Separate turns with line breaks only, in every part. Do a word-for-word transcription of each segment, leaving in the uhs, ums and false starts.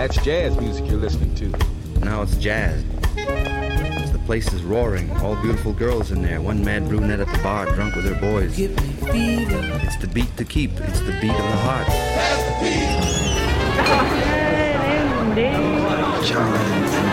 That's jazz music you're listening to.
Now it's jazz. The place is roaring. All beautiful girls in there. One mad brunette at the bar, drunk with her boys.
Give me fever.
It's the beat to keep. It's the beat of the heart.
That's the beat.
Charlie and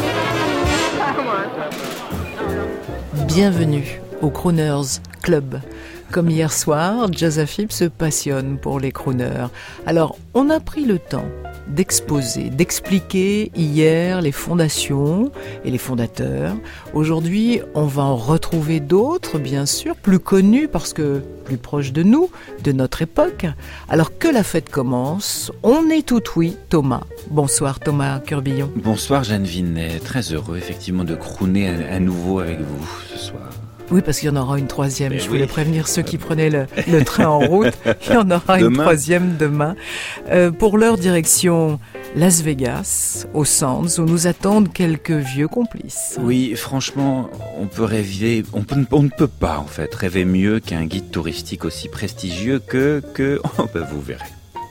Dizzy.
Bienvenue au Crooners Club. Comme hier soir, Jazzafib se passionne pour les crooners. Alors, on a pris le temps d'exposer, d'expliquer hier les fondations et les fondateurs. Aujourd'hui, on va en retrouver d'autres, bien sûr, plus connus parce que plus proches de nous, de notre époque. Alors que la fête commence, on est tout oui, Thomas. Bonsoir Thomas Curbillon.
Bonsoir Jeanne Vinet, très heureux effectivement de crooner à, à nouveau avec vous ce soir.
Oui, parce qu'il y en aura une troisième.
Mais
Je
oui.
voulais prévenir ceux qui prenaient le, le train en route. Il y en aura
Demain.
une troisième demain. Euh, pour leur direction, Las Vegas, au Sands, où nous attendent quelques vieux complices.
Oui, franchement, on peut rêver, on, peut, on ne peut pas en fait rêver mieux qu'un guide touristique aussi prestigieux que... que oh, ben vous verrez.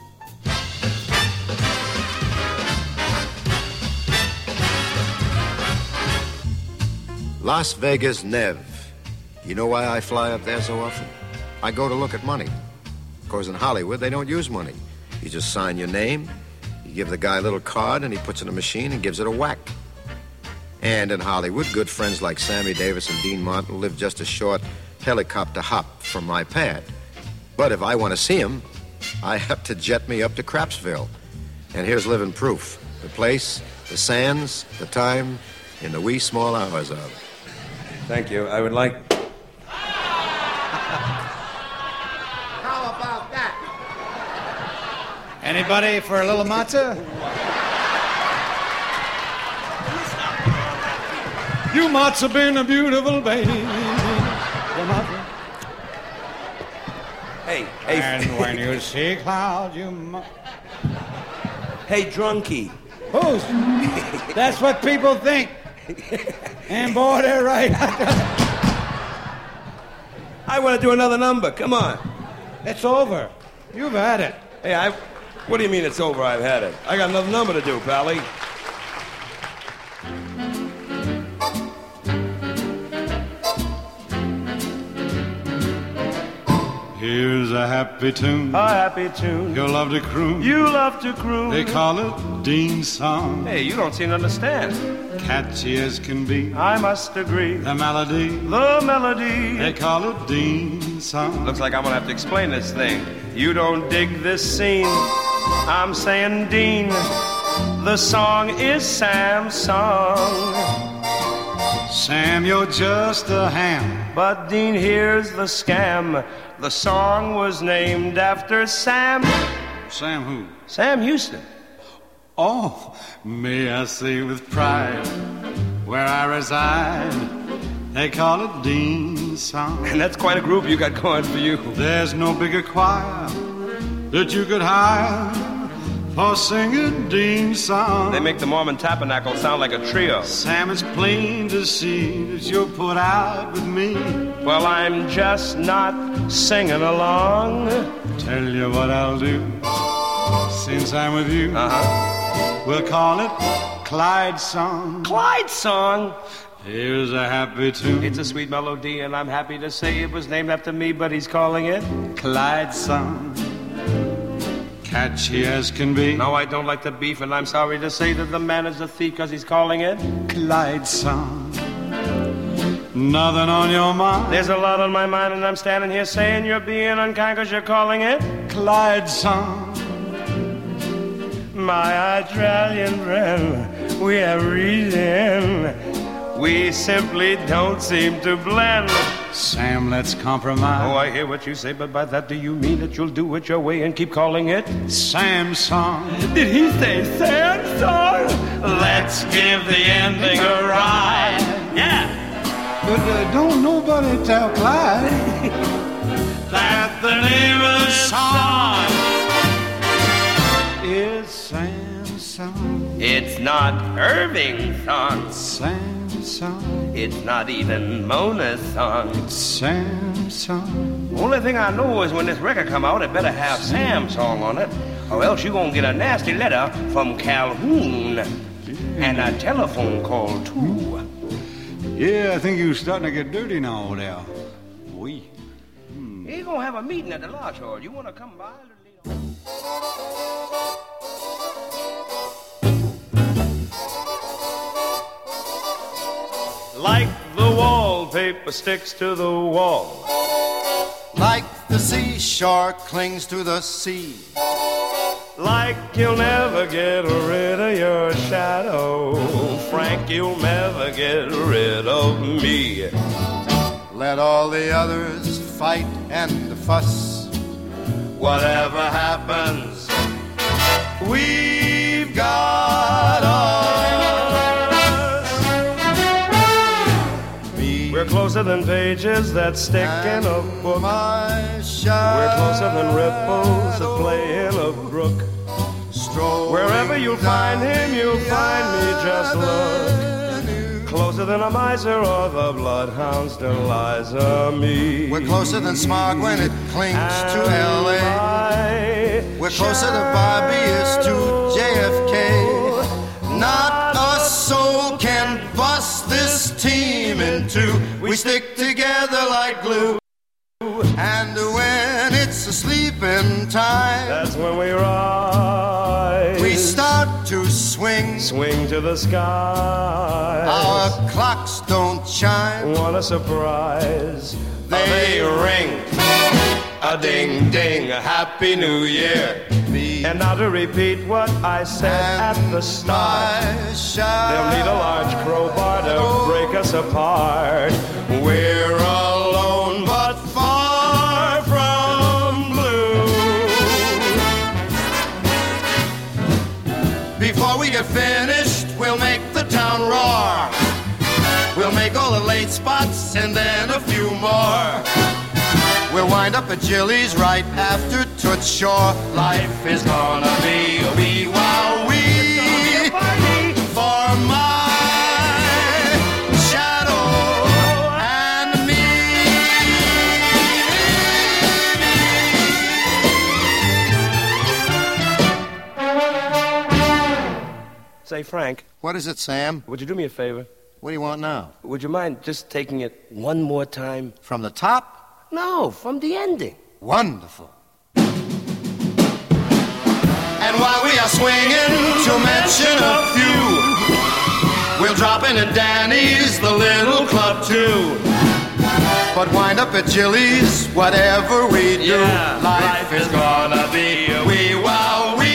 Las Vegas, Nev. You know why I fly up there so often? I go to look at money. Of course, in Hollywood, they don't use money. You just sign your name, you give the guy a little card, and he puts it in a machine and gives it a whack. And in Hollywood, good friends like Sammy Davis and Dean Martin live just a short helicopter hop from my pad. But if I want to see them, I have to jet me up to Crapsville. And here's living proof. The place, the sands, the time, in the wee small hours of.
Thank you. I would like...
How about that?
Anybody for a little matzah? You matzah been a beautiful baby.
Hey, hey.
And when you see clouds, you mu-
Hey, drunkie.
Who's? That's what people think. And boy, they're right.
I want to do another number. Come on.
It's over. You've had it.
Hey, I... What do you mean it's over? I've had it. I got another number to do, Pally.
Here's a happy tune.
A happy tune.
You'll love to croon.
You love to croon.
They call it Dean's song.
Hey, you don't seem to understand.
Catchy as can be.
I must agree.
The melody.
The melody.
They call it Dean's song.
Looks like I'm gonna have to explain this thing.
You don't dig this scene. I'm saying, Dean, the song is Sam's song.
Sam, you're just a ham.
But Dean, here's the scam. The song was named after Sam.
Sam who?
Sam Houston.
Oh, may I say with pride, where I reside, they call it Dean's song.
And that's quite a group you got going for you.
There's no bigger choir that you could hire for singing Dean's song.
They make the Mormon Tabernacle sound like a trio.
Sam, it's plain to see that you're put out with me.
Well, I'm just not singing along.
Tell you what I'll do, since I'm with you.
Uh-huh.
We'll call it Clyde's song.
Clyde's song.
Here's a happy tune.
It's a sweet melody, and I'm happy to say it was named after me, but he's calling it
Clyde's song. Catchy as can be.
No, I don't like the beef, and I'm sorry to say that the man is a thief because he's calling it
Clyde's song. Nothing on your mind.
There's a lot on my mind, and I'm standing here saying you're being unkind because you're calling it
Clyde's song.
My Australian friend, we have reason. We simply don't seem to blend.
Sam, let's compromise.
Oh, I hear what you say, but by that do you mean that you'll do it your way and keep calling it
Sam's song?
Did he say Sam's song? Let's give the ending a ride. Yeah.
But uh, don't nobody tell Clyde
That the name of the song
is Sam's song.
It's not Irving's song.
Sam's song.
It's not even Mona's song.
It's Sam's song.
Only thing I know is when this record come out, it better have Sam's song on it. or else you're gonna get a nasty letter from Calhoun. And a telephone call, too.
Yeah, I think you're starting to get dirty now, there. Oui.
Hmm. You're gonna have a meeting at the lodge hall. You wanna come by a little later? Like the wallpaper sticks to the wall.
Like the seashore clings to the sea.
Like you'll never get rid of your shadow. Frank, you'll never get rid of me.
Let all the others fight and fuss.
Whatever happens, we've got us.
Me
We're closer than pages that stick in a book. We're closer than ripples that play in a brook. Wherever you'll find him, you'll find me, just look. Closer than a miser or the bloodhound's Deliza me.
We're closer than smog when it clings and to L A. We're closer to Bobby is to J F K. Not a soul can bust this team in two. We stick together like glue. And when it's a sleeping time,
that's when we rise.
We start to swing,
swing to the sky.
Our clocks don't chime.
What a surprise! They, they ring, a ding ding, a happy New Year. Me. And now to repeat what I said at the start, they'll need a large crowbar to break us apart. We're alone, but far from blue.
Before we get finished, we'll make the town roar. We'll make all the late spots and then a few more. We'll wind up at Jilly's right after Toots Shore. Life is gonna be a wee wow wee for my shadow and me.
Say, Frank.
What is it, Sam?
Would you do me a favor?
What do you want now?
Would you mind just taking it one more time?
From the top?
No, from the ending.
Wonderful. And while we are swinging, to mention a few, we'll drop in at Danny's, the little club too. But wind up at Jilly's, whatever we do,
yeah,
life, life is gonna be a wee wow wee.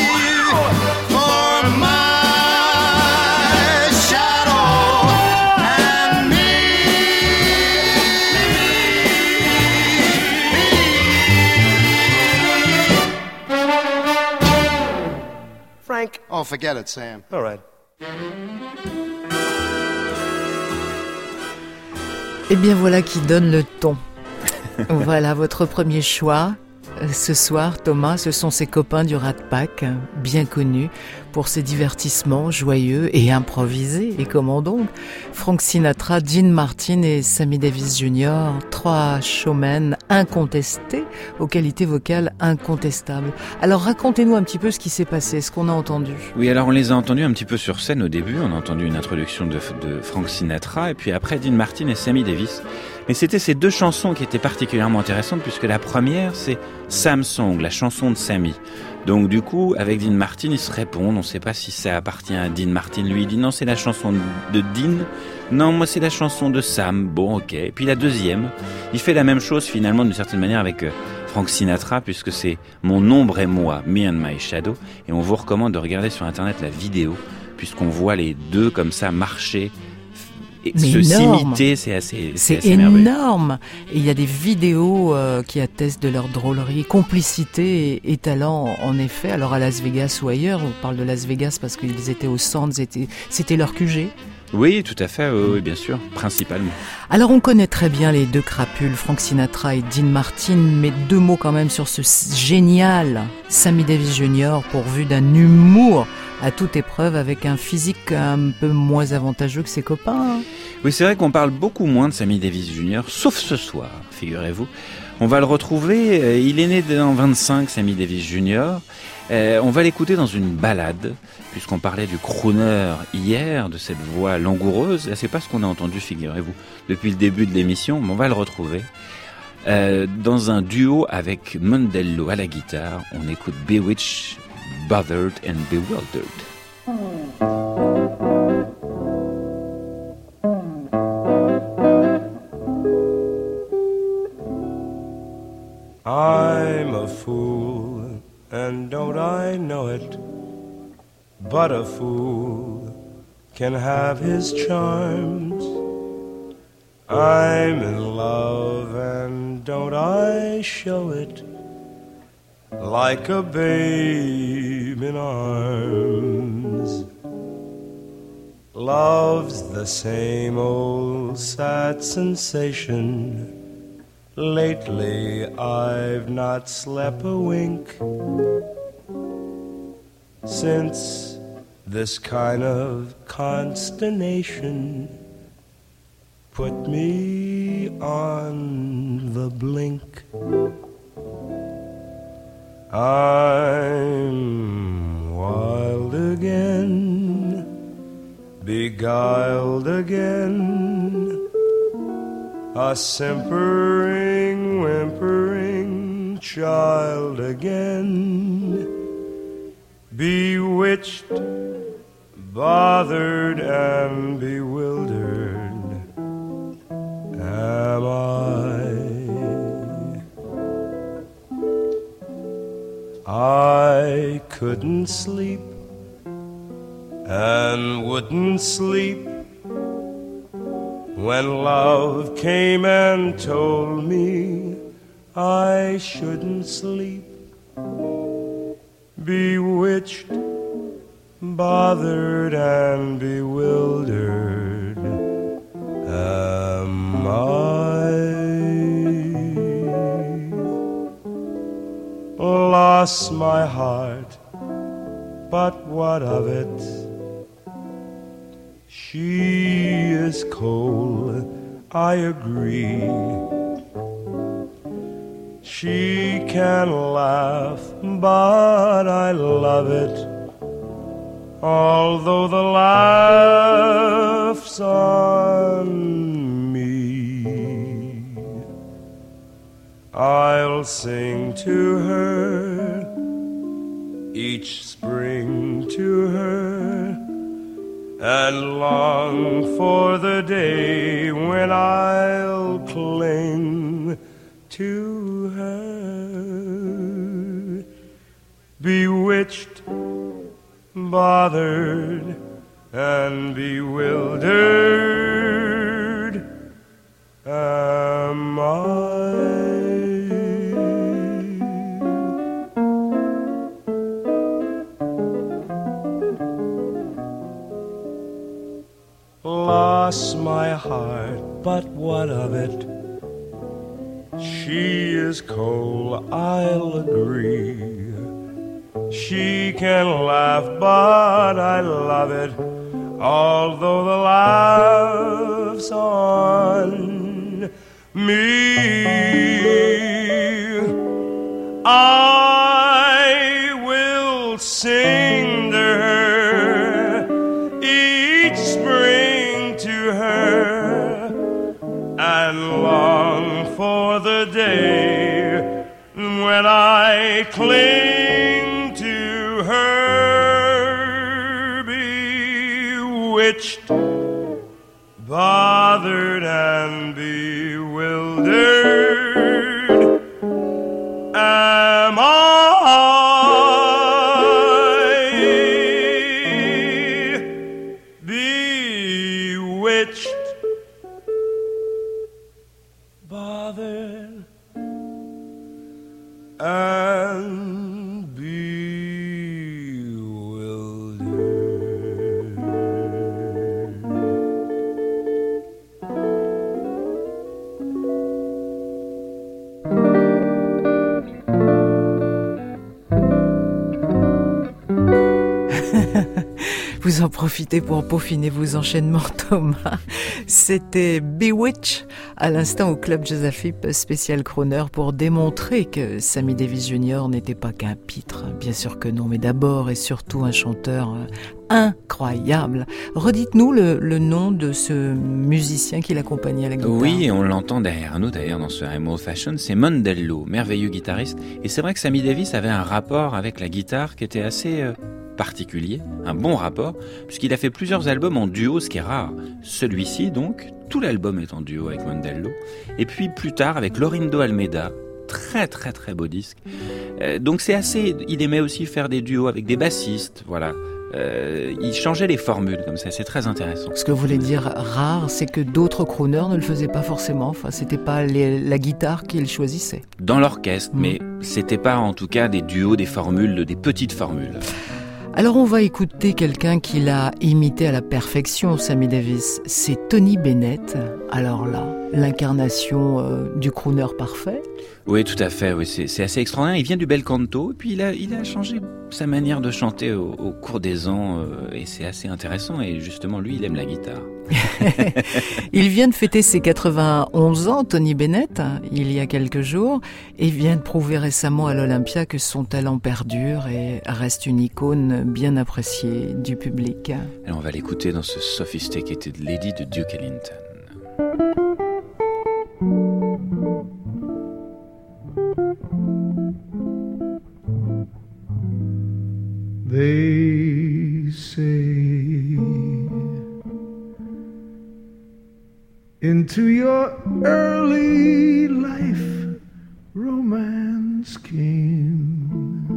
Oh, forget it, Sam.
All right.
Eh bien, voilà qui donne le ton. Voilà votre premier choix. Ce soir, Thomas, ce sont ses copains du Rat Pack, bien connus pour ses divertissements joyeux et improvisés. Et comment donc? Frank Sinatra, Dean Martin et Sammy Davis junior, trois showmen incontestés, aux qualités vocales incontestables. Alors racontez-nous un petit peu ce qui s'est passé, ce qu'on a entendu.
Oui, alors on les a entendus un petit peu sur scène au début. On a entendu une introduction de, de Frank Sinatra et puis après Dean Martin et Sammy Davis. Mais c'était ces deux chansons qui étaient particulièrement intéressantes puisque la première, c'est Sam Song, la chanson de Sammy. Donc du coup, avec Dean Martin, ils se répondent. On ne sait pas si ça appartient à Dean Martin. Lui, il dit non, c'est la chanson de Dean. Non, moi, c'est la chanson de Sam. Bon, ok. Et puis la deuxième, il fait la même chose finalement d'une certaine manière avec Frank Sinatra puisque c'est Mon ombre et moi, Me and My Shadow. Et on vous recommande de regarder sur Internet la vidéo puisqu'on voit les deux comme ça marcher. Et
mais
se
énorme.
s'imiter, c'est assez, c'est
c'est
assez
énorme. Et il y a des vidéos euh, qui attestent de leur drôlerie, complicité et, et talent, en effet. Alors à Las Vegas ou ailleurs, on parle de Las Vegas parce qu'ils étaient au Sands, c'était, c'était leur Q G.
Oui, tout à fait, oui, oui, bien sûr, principalement.
Alors on connaît très bien les deux crapules, Frank Sinatra et Dean Martin, mais deux mots quand même sur ce génial Sammy Davis junior, pourvu d'un humour à toute épreuve, avec un physique un peu moins avantageux que ses copains.
Oui, c'est vrai qu'on parle beaucoup moins de Sammy Davis junior, sauf ce soir, figurez-vous. On va le retrouver, il est né en vingt-cinq, Sammy Davis junior Euh, on va l'écouter dans une balade, puisqu'on parlait du crooner hier, de cette voix langoureuse. C'est pas ce qu'on a entendu, figurez-vous, depuis le début de l'émission, mais on va le retrouver. Euh, dans un duo avec Mondello à la guitare, on écoute Bewitched, Bothered and Bewildered.
I'm a fool, and don't I know it? But a fool can have his charms. I'm in love, and don't I show it? Like a babe in arms. Love's the same old sad sensation. Lately I've not slept a wink, since this kind of consternation put me on the blink. I'm wild again, beguiled again, a simpering, whimpering child again, bewitched, bothered and bewildered am I. I couldn't sleep and wouldn't sleep when love came and told me I shouldn't sleep. Bewitched, bothered and bewildered am I. Lost my heart, but what of it? She is cold, I agree. She can laugh, but I love it, although the laugh's on me. I'll sing to her, each spring to her, and long for the day when I'll cling to her. Bewitched, bothered and bewildered am I. Lost my heart, but what of it? She is cold, I'll agree. She can laugh, but I love it, although the laugh's on me. I will sing to her, each spring to her, and long for the day when I cling to her. Bewitched, bothered and bewildered am I. Bewitched, bothered and bewildered.
Vous en profitez pour peaufiner vos enchaînements, Thomas. C'était Bewitch, à l'instant au Club Josafip spécial Crooner, pour démontrer que Sammy Davis Junior n'était pas qu'un pitre. Bien sûr que non, mais d'abord et surtout un chanteur incroyable. Redites-nous le, le nom de ce musicien qui l'accompagnait à la guitare.
Oui, et on l'entend derrière nous d'ailleurs dans ce I'm Old Fashioned, c'est Mondello, merveilleux guitariste. Et c'est vrai que Sammy Davis avait un rapport avec la guitare qui était assez euh, particulier, un bon rapport, puisqu'il a fait plusieurs albums en duo, ce qui est rare. Celui-ci donc, tout l'album est en duo avec Mondello. Et puis plus tard avec Lorindo Almeida, très très très beau disque. Euh, donc c'est assez, il aimait aussi faire des duos avec des bassistes, voilà. Euh, il changeait les formules comme ça, c'est très intéressant.
Ce que vous voulez dire rare, c'est que d'autres crooners ne le faisaient pas forcément. Enfin, c'était pas les, la guitare qu'ils choisissaient.
Dans l'orchestre, mmh. mais c'était pas en tout cas des duos, des formules, des petites formules.
Alors on va écouter quelqu'un qui l'a imité à la perfection, Sammy Davis. C'est Tony Bennett. Alors là, l'incarnation euh, du crooner parfait.
Oui, tout à fait. Oui, c'est, c'est assez extraordinaire. Il vient du bel canto, et puis il a, il a changé sa manière de chanter au, au cours des ans, euh, et c'est assez intéressant. Et justement, lui, il aime la guitare.
Il vient de fêter ses quatre-vingt-onze ans, Tony Bennett, il y a quelques jours, et vient de prouver récemment à l'Olympia que son talent perdure et reste une icône bien appréciée du public.
Alors on va l'écouter dans ce Sophisticated Lady de Duke Ellington.
They say into your early life romance came,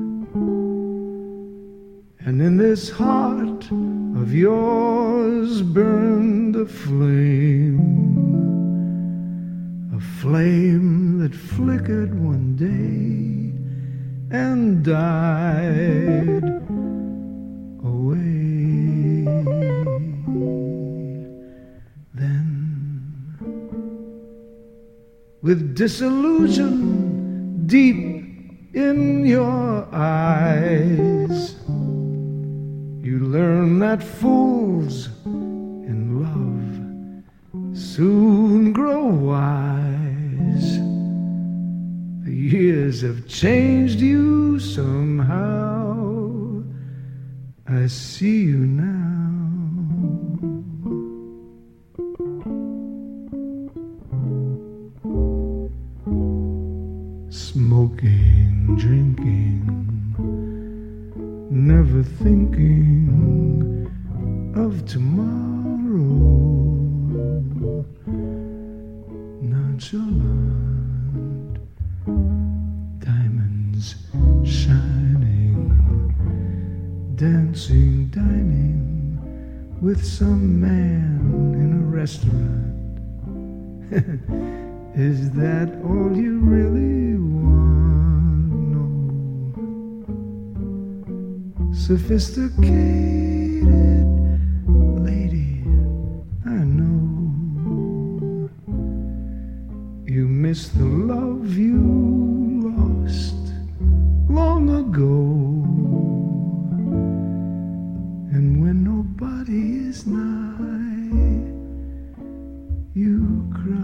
and in this heart of yours burned a flame, a flame that flickered one day and died away. Then, with disillusion deep in your eyes, you learn that fools in love soon grow wise. The years have changed you somehow. I see you now. Smoking, drinking, never thinking of tomorrow. Nonchalant, diamonds shining, dancing, dining with some man in a restaurant. Is that all you really want? No. Sophisticated lady, I know you miss the love you lost long ago. And when nobody is nigh, you cry.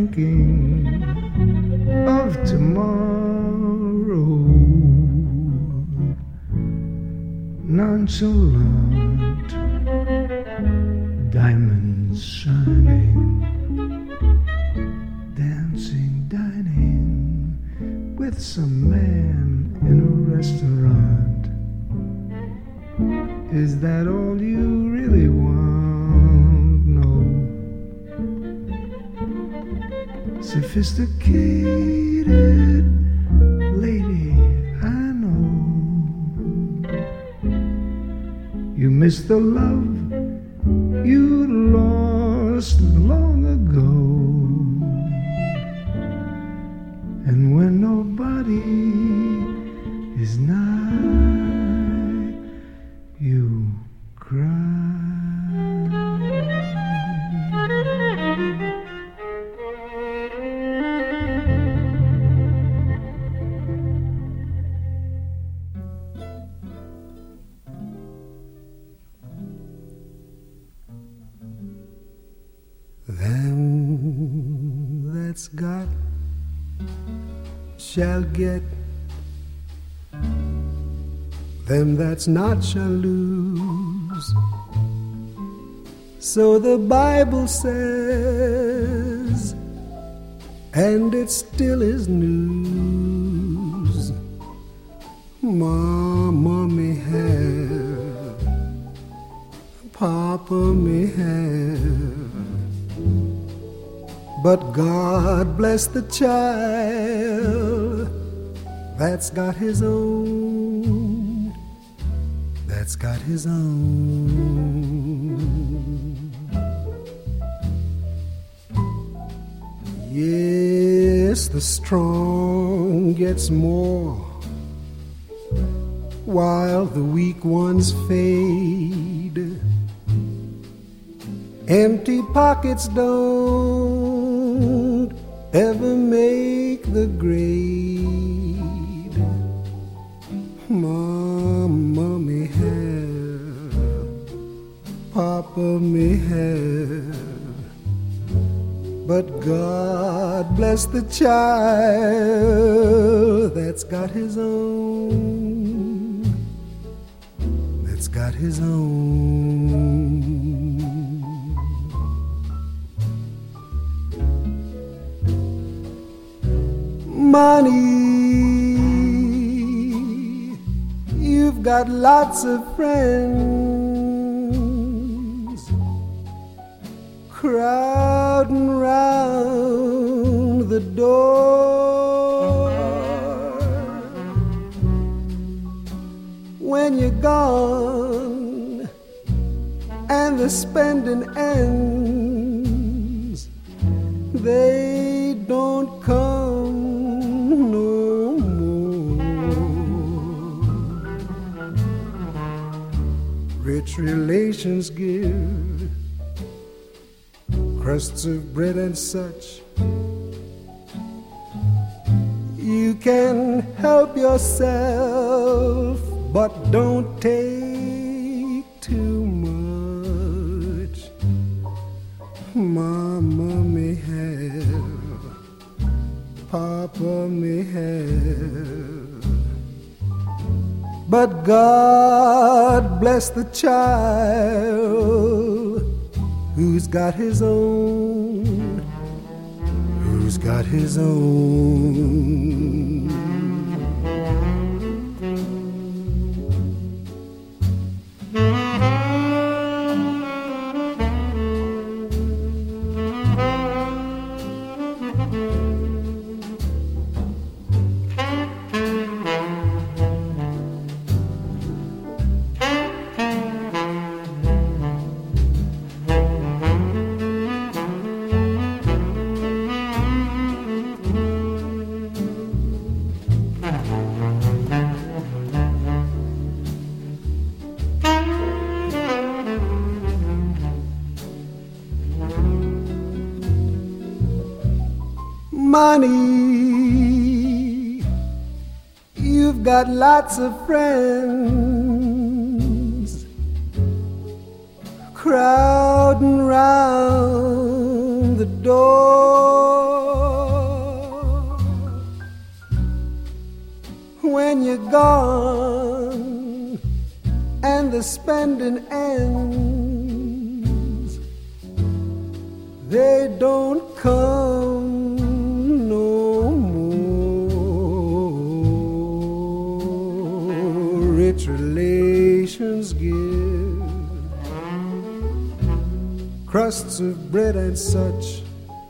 thinking of tomorrow, nonchalant, diamonds shining, dancing, dining with some man in a restaurant. Is that all you really want? No. Sophisticated lady, I know you miss the love you lost long ago. And when nobody is nigh, you cry.
Them that's got shall get, them that's not shall lose. So the Bible says, and it still is news. Mama may have, Papa may have, but God bless the child that's got his own, that's got his own. Yes, the strong gets more, while the weak ones fade. Empty pockets don't ever make the grade. Mama may have, Papa may have, but God bless the child that's got his own, that's got his own. Money, you've got lots of friends crowding round the door. When you're gone and the spending ends, they don't come no more. Rich relations give crusts of bread and such. You can help yourself, but don't take too much. Mama may have, Papa may have, but God bless the child who's got his own, who's got his own. Money, you've got lots of friends crowding round the door. you're gone and the spending ends, they don't come no more. Rich relations give crusts of bread and such.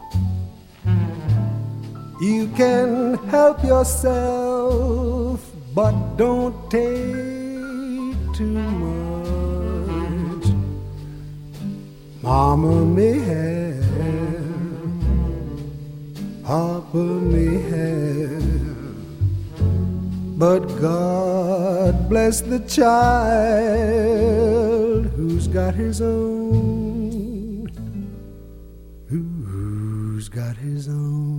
You can help yourself, but don't take too much. Mama may have, Papa may have, but God bless the child who's got his own, who's got his own.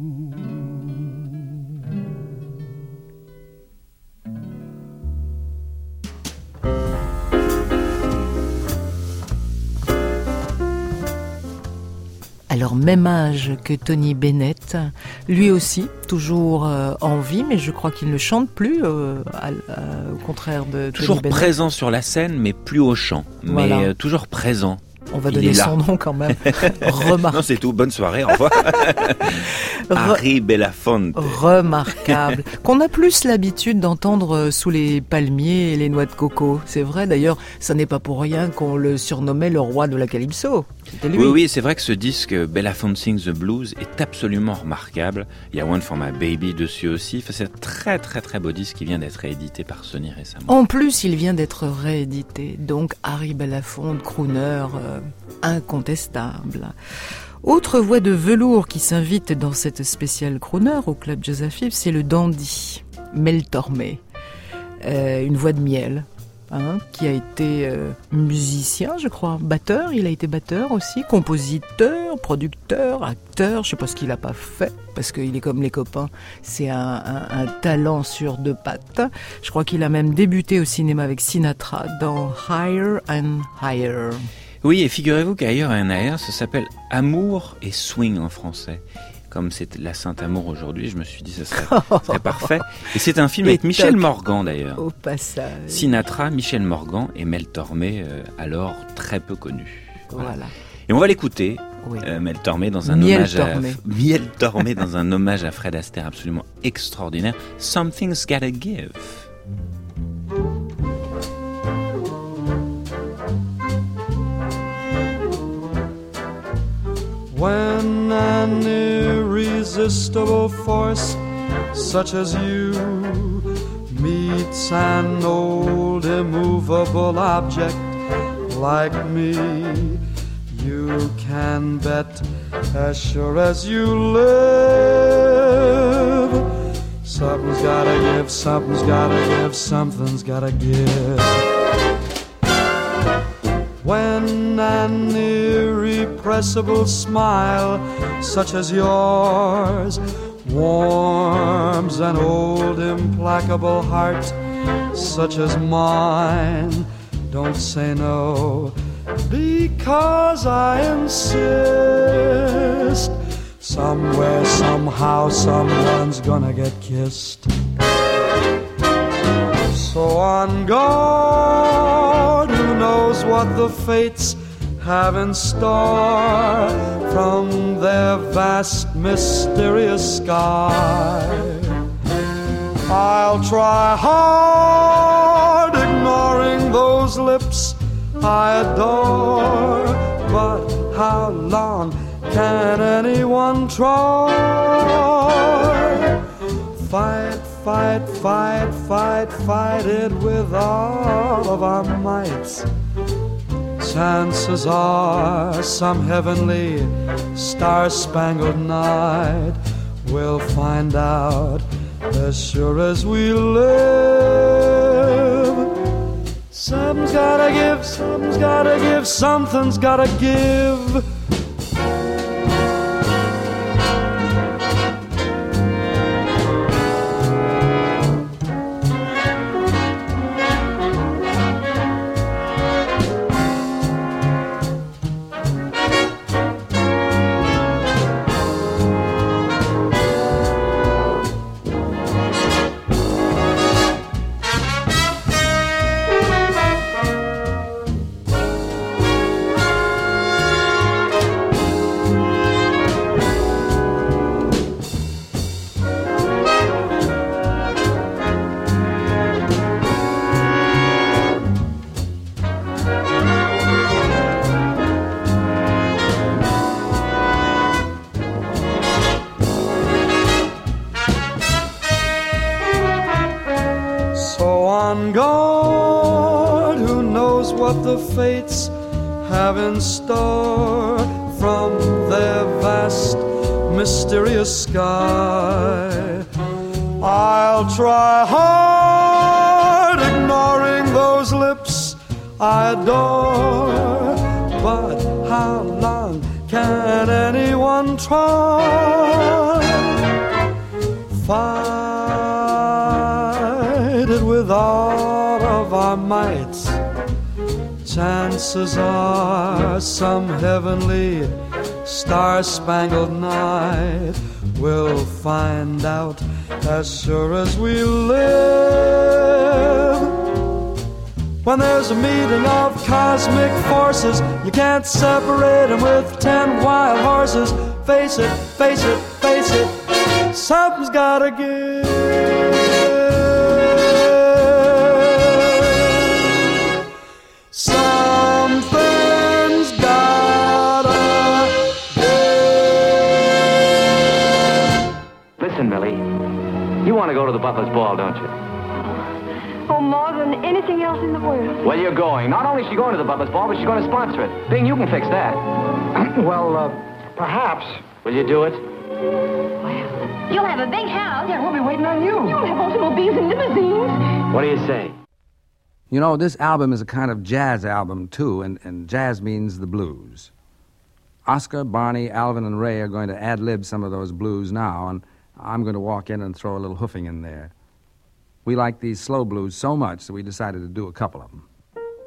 Alors, même âge que Tony Bennett, lui aussi, toujours euh, en vie, mais je crois qu'il ne chante plus, euh, à, à, au contraire de
toujours
Tony Bennett.
Présent sur la scène, mais plus au chant,
voilà.
mais euh, toujours présent.
On va donner son nom quand même. Remarquable.
Non, c'est tout. Bonne soirée. Au revoir. Harry Belafonte.
Remarquable. Qu'on a plus l'habitude d'entendre sous les palmiers et les noix de coco. C'est vrai, d'ailleurs, ça n'est pas pour rien qu'on le surnommait le roi de la calypso. C'était lui.
Oui, oui, c'est vrai que ce disque Belafonte Sings the Blues est absolument remarquable. Il y a One for My Baby dessus aussi. Enfin, c'est un très, très, très beau disque qui vient d'être réédité par Sony récemment.
En plus, il vient d'être réédité. Donc, Harry Belafonte, crooner euh, incontestable. Autre voix de velours qui s'invite dans cette spéciale crooner au Club Jazz à Fives, c'est le dandy Mel Tormé. Euh, une voix de miel, hein, qui a été euh, musicien, je crois, batteur. Il a été batteur aussi, compositeur, producteur, acteur. Je sais pas ce qu'il a pas fait, parce qu'il est comme les copains. C'est un, un, un talent sur deux pattes. Je crois qu'il a même débuté au cinéma avec Sinatra dans Higher and Higher.
Oui, et figurez-vous qu'Higher and Higher, ça s'appelle Amour et Swing en français. Comme c'est la Sainte Amour aujourd'hui, je me suis dit ça serait, ça serait parfait. Et c'est un film et avec toc. Michel Morgan d'ailleurs.
Au passage.
Sinatra, Michel Morgan et Mel Tormé, euh, alors très peu connus.
Voilà. voilà.
Et on va l'écouter, oui. euh, Mel Tormé dans un
Miel
hommage
Tormé.
à Miel Tormé dans un hommage à Fred Astaire absolument extraordinaire. Something's Gotta Give.
When an irresistible force such as you meets an old immovable object like me, you can bet as sure as you live, something's gotta give, something's gotta give, something's gotta give. When an irrepressible smile such as yours warms an old implacable heart such as mine, don't say no, because I insist. Somewhere, somehow, someone's gonna get kissed. So on guard, who knows what the fates have in store from their vast, mysterious sky. I'll try hard, ignoring those lips I adore, but how long can anyone try? Fight, fight, fight, fight, fight it with all of our might. Chances are some heavenly star-spangled night we'll find out as sure as we live. Something's gotta give, something's gotta give, something's gotta give. on guard. Who knows what the fates have in store from their vast, mysterious sky? I'll try hard, ignoring those lips I adore. But how long can anyone try? Fight it with all of our might. Chances are some heavenly star-spangled night we'll find out as sure as we live. When there's a meeting of cosmic forces, you can't separate them with ten wild horses. Face it, face it, face it, something's gotta give. Something's gotta give.
Listen, Millie, you want to go to the Butler's Ball, don't you?
Oh, more than anything else in the world.
Well, you're going. Not only is she going to the Butler's Ball, but she's going to sponsor it. Bing, you can fix that.
Well, uh, perhaps.
Will you do it?
Well, you'll have a big house.
Yeah, we'll be waiting on you.
You'll have automobiles and limousines.
What do you say?
You know, this album is a kind of jazz album, too, and, and jazz means the blues. Oscar, Barney, Alvin, and Ray are going to ad-lib some of those blues now, and I'm going to walk in and throw a little hoofing in there. We like these slow blues so much that we decided to do a couple of them.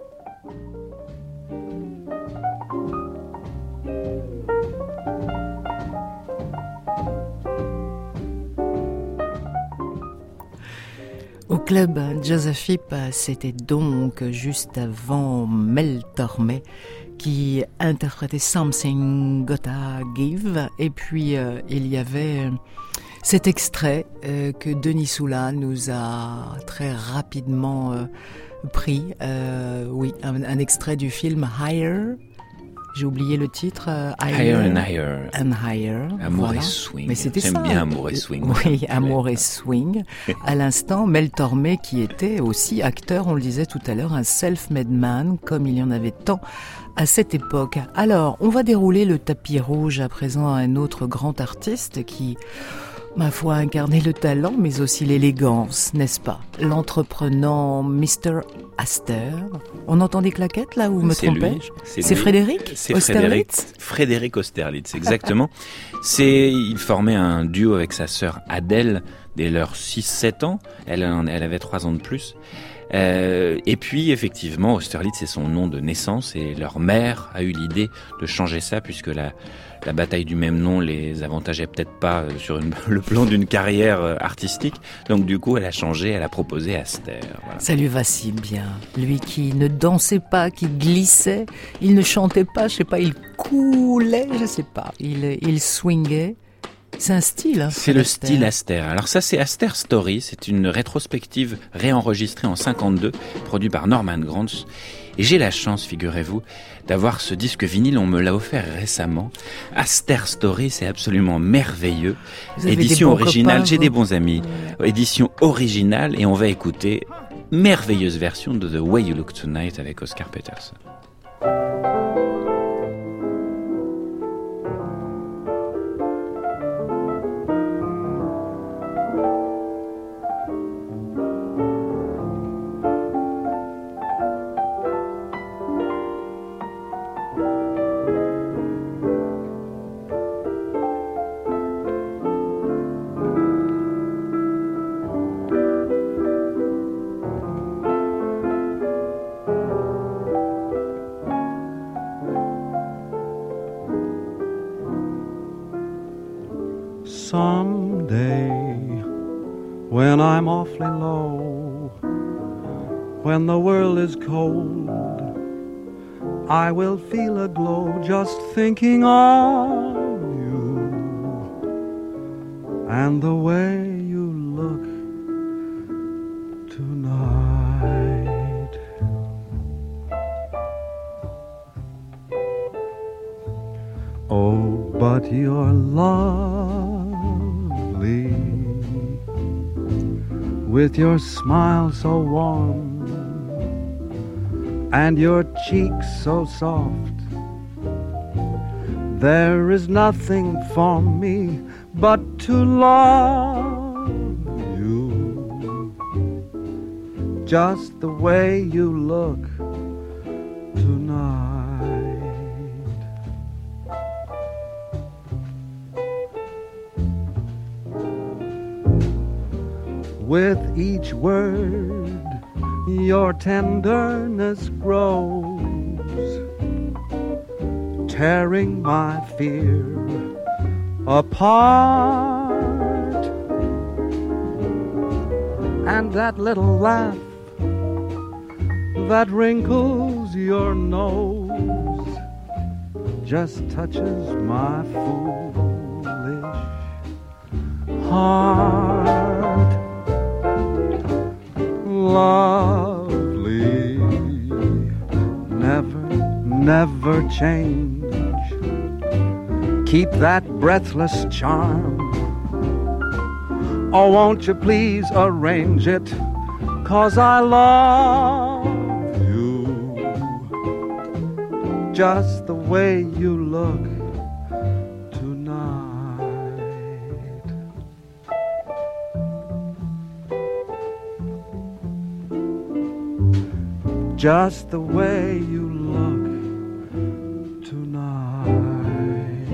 Au club Jazz Fip, c'était donc juste avant Mel Tormé qui interprétait Something Gotta Give. Et puis euh, il y avait cet extrait euh, que Denis Soula nous a très rapidement euh, pris. Euh, oui, un, un extrait du film Higher. J'ai oublié le titre. Euh,
Higher, higher and Higher.
And Higher.
Amour
voilà.
et Swing.
Mais c'était
J'aime
ça.
bien Amour et Swing.
Oui, Amour et Swing. À l'instant, Mel Tormé qui était aussi acteur, on le disait tout à l'heure, un self-made man, comme il y en avait tant à cette époque. Alors, on va dérouler le tapis rouge à présent à un autre grand artiste qui, ma foi, a incarné le talent, mais aussi l'élégance, n'est-ce pas? L'entreprenant mister Astor. On entend des claquettes là ou me
c'est
trompais-je?
C'est,
c'est
lui.
Frédéric
C'est
Austerlitz
Frédéric, Frédéric Austerlitz, exactement. c'est, il formait un duo avec sa sœur Adèle dès leurs six sept ans. Elle, elle avait trois ans de plus. Euh, et puis effectivement, Austerlitz c'est son nom de naissance et leur mère a eu l'idée de changer ça puisque la, la bataille du même nom les avantageait peut-être pas sur une, le plan d'une carrière artistique. Donc du coup, elle a changé, elle a proposé Astor. Voilà.
Ça lui va si bien. Lui qui ne dansait pas, qui glissait, il ne chantait pas, je sais pas, il coulait, je sais pas, il, il swingait. C'est un style, hein,
c'est le
Astor.
style Astor. Alors ça, c'est Astor Story. C'est une rétrospective réenregistrée en cinquante-deux, produite par Norman Granz. Et j'ai la chance, figurez-vous, d'avoir ce disque vinyle. On me l'a offert récemment. Astor Story, c'est absolument merveilleux. Édition originale. Copains, j'ai vous... des bons amis. Ouais. Édition originale. Et on va écouter merveilleuse version de The Way You Look Tonight avec Oscar Peterson.
Someday, when I'm awfully low, when the world is cold, I will feel a glow just thinking of you and the way you look tonight. Oh, but you're lovely
with your smile so warm and your cheeks so soft. There is nothing for me but to love you, just the way you look tonight. With each word, your tenderness grows, tearing my fear apart. And that little laugh that wrinkles your nose just touches my foolish heart. Lovely, never, never change. Keep that breathless charm. Oh, won't you please arrange it? 'Cause I love you just the way you look tonight. Just the way you look tonight.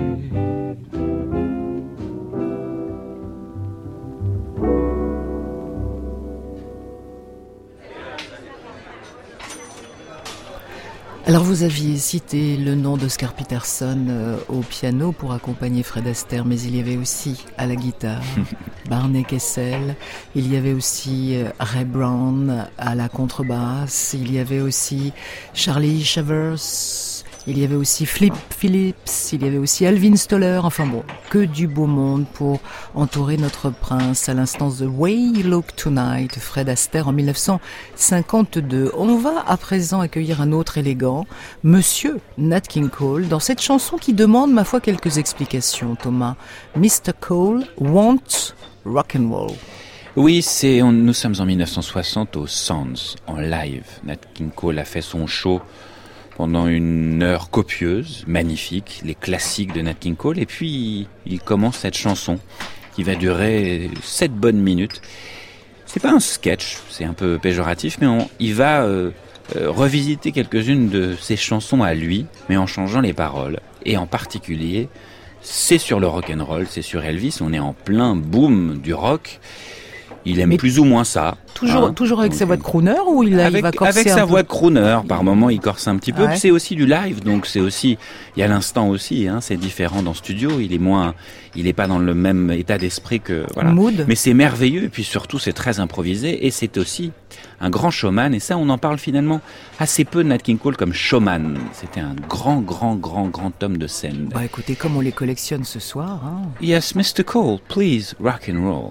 Alors vous aviez cité le nom d'Oscar Peterson euh, au piano pour accompagner Fred Astaire, mais il y avait aussi à la guitare Barney Kessel, il y avait aussi euh, Ray Brown à la contrebasse, il y avait aussi Charlie Shavers, il y avait aussi Flip Phillips, il y avait aussi Alvin Stoller, enfin bon, que du beau monde pour entourer notre prince à l'instant The Way You Look Tonight, Fred Astaire en dix-neuf cent cinquante-deux. On va à présent accueillir un autre élégant, Monsieur Nat King Cole, dans cette chanson qui demande, ma foi, quelques explications, Thomas. mister Cole wants rock and roll.
Oui, c'est, on, nous sommes en dix-neuf cent soixante au Sands, en live. Nat King Cole a fait son show pendant une heure copieuse, magnifique, les classiques de Nat King Cole, et puis il commence cette chanson qui va durer sept bonnes minutes. C'est pas un sketch, c'est un peu péjoratif, mais on, il va euh, euh, revisiter quelques-unes de ses chansons à lui, mais en changeant les paroles. Et en particulier, c'est sur le rock'n'roll, c'est sur Elvis, on est en plein boom du rock. Il aime mais plus ou moins ça.
Toujours, hein, toujours avec donc, sa voix de crooner ou il, a,
avec,
il va corser
avec
un
sa
peu.
voix de crooner, par moment il corse un petit peu.
Ouais.
C'est aussi du live, donc c'est aussi, il y a l'instant aussi, hein, c'est différent dans studio. Il est moins, il est pas dans le même état d'esprit que voilà.
Mood.
Mais c'est merveilleux et puis surtout c'est très improvisé et c'est aussi un grand showman. Et ça, on en parle finalement assez peu de Nat King Cole comme showman. C'était un grand, grand, grand, grand homme de scène.
Bah écoutez, comme on les collectionne ce soir. Hein.
Yes, mister Cole, please rock and roll.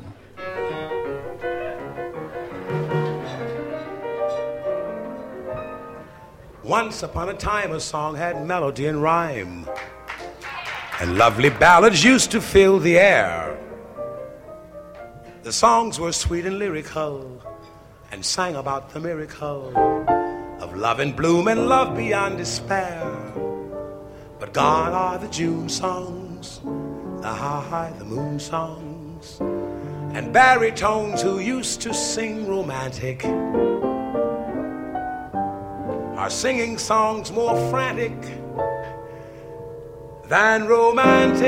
Once upon a time a song had melody and rhyme, and lovely ballads used to fill the air. The songs were sweet and lyrical, and sang about the miracle of love in bloom and love beyond despair. But gone are the June songs, the high, the moon songs, and baritones who used to sing romantic are singing songs more frantic than romantic.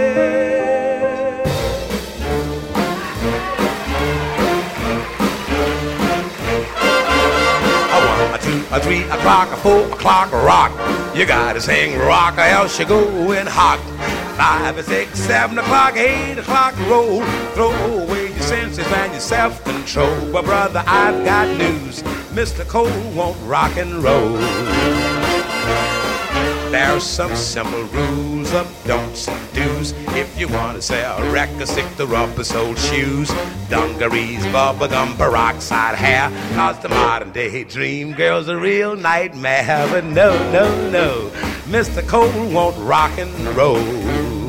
A one, a two, a three o'clock, a four o'clock rock. You gotta sing rock or else you're going hot. Five, six, seven o'clock, eight o'clock roll. Throw away your senses and your self-control. But brother, I've got news. Mister Cole won't rock and roll. There's some simple rules of don'ts and do's. If you want to sell a record, stick to rubber-soled shoes, dungarees, bubblegum, peroxide hair. Cause the modern day dream girl's a real nightmare. But no, no, no, Mister Cole won't rock and roll.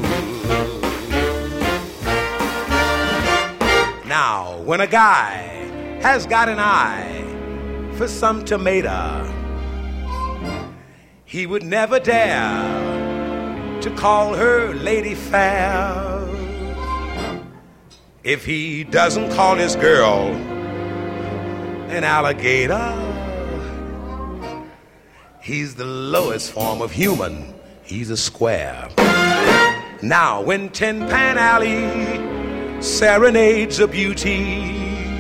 Now, when a guy has got an eye for some tomato. He would never dare to call her Lady Fair if he doesn't call his girl an alligator. He's the lowest form of human. He's a square. Now, when Tin Pan Alley serenades a beauty,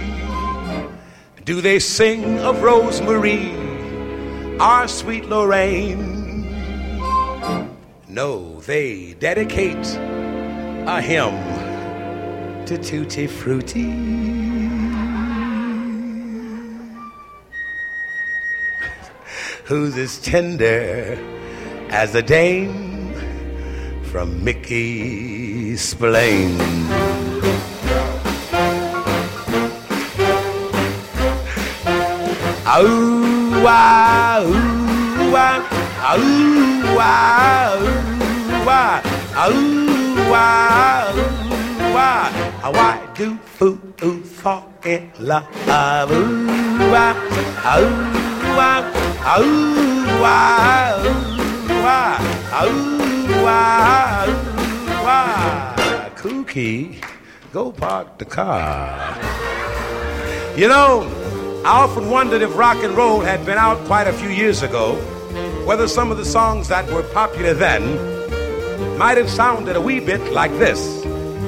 do they sing of Rosemary, our sweet Lorraine? No, they dedicate a hymn to Tutti Frutti. Who's as tender as a dame from Mickey Spillane. Ooh, ah, ooh, ah, ooh, ah, ooh, ah, ooh, ah, ooh, ah. Why do foo-oo fall in love? Ooh, ah, ooh, ah, ooh, ah, ooh, ah, ooh, ah, ooh, ah. Kooky, go park the car. You know, I often wondered if rock and roll had been out quite a few years ago, whether some of the songs that were popular then might have sounded a wee bit like this.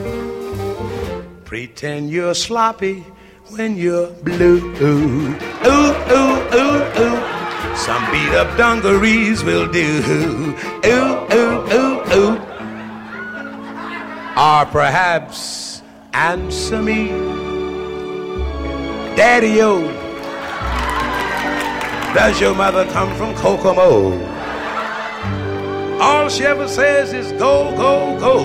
Pretend you're sloppy when you're blue. Ooh, ooh, ooh, ooh. Some beat up dungarees will do. Ooh, ooh, ooh, ooh. Or perhaps answer me, Daddy-o, does your mother come from Kokomo? All she ever says is go, go, go.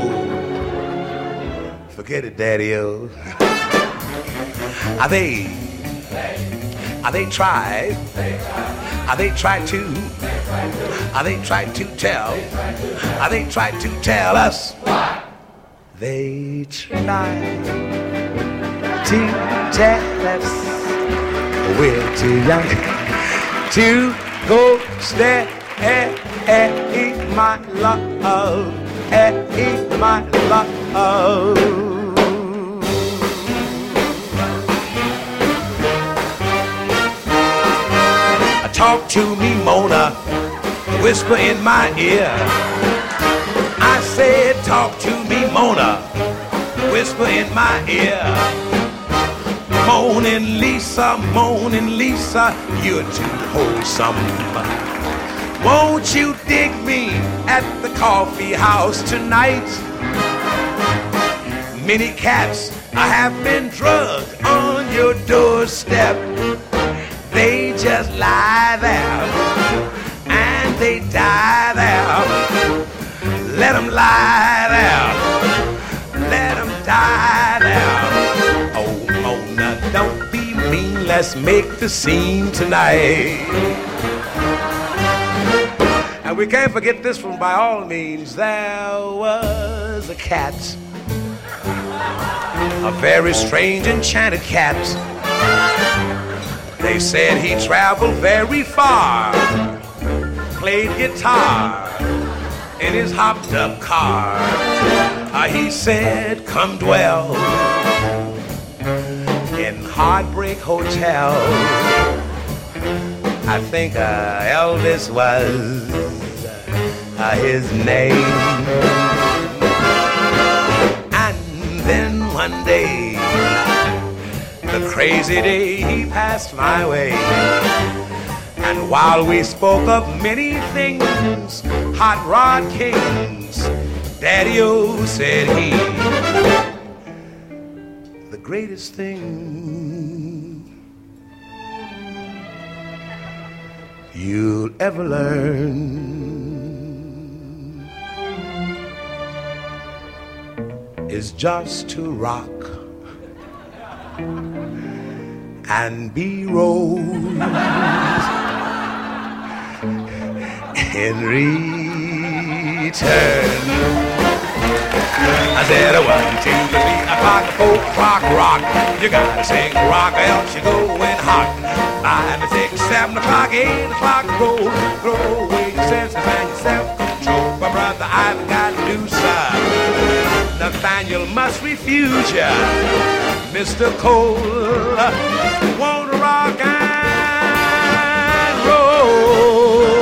Forget it, Daddy-o. Are they, are they tried? Are they tried to? Are they tried to tell? Are they tried to tell us? They tried to tell us we're too young to go stay, eh, eh, eat my love, eh, eat my love. Talk to me, Mona, whisper in my ear. I said, talk to me, Mona, whisper in my ear. Moaning Lisa, moaning Lisa, you're too wholesome. Won't you dig me at the coffee house tonight? Many cats have been drugged on your doorstep. They just lie there and they die there. Let them lie there, let them die there. Oh, Mona, don't be mean, let's make the scene tonight. And we can't forget this one by all means. There was a cat, a very strange enchanted cat. They said he traveled very far, played guitar in his hopped up car. Uh, he said, come dwell in Heartbreak Hotel. I think uh, Elvis was uh, his name. And then one day, the crazy day he passed my way. And while we spoke of many things, hot rod kings, Daddy-o, said he, the greatest thing you'll ever learn is just to rock and be rose in return. I said a one, two, three, a pocket, four, rock, rock. You gotta sing rock else you're going hot. Five, six, seven o'clock, eight o'clock, roll, throw away your senses and your self-control. My brother, I've got new son. Nathaniel must refuse ya. Mister Cole, won't rock and roll.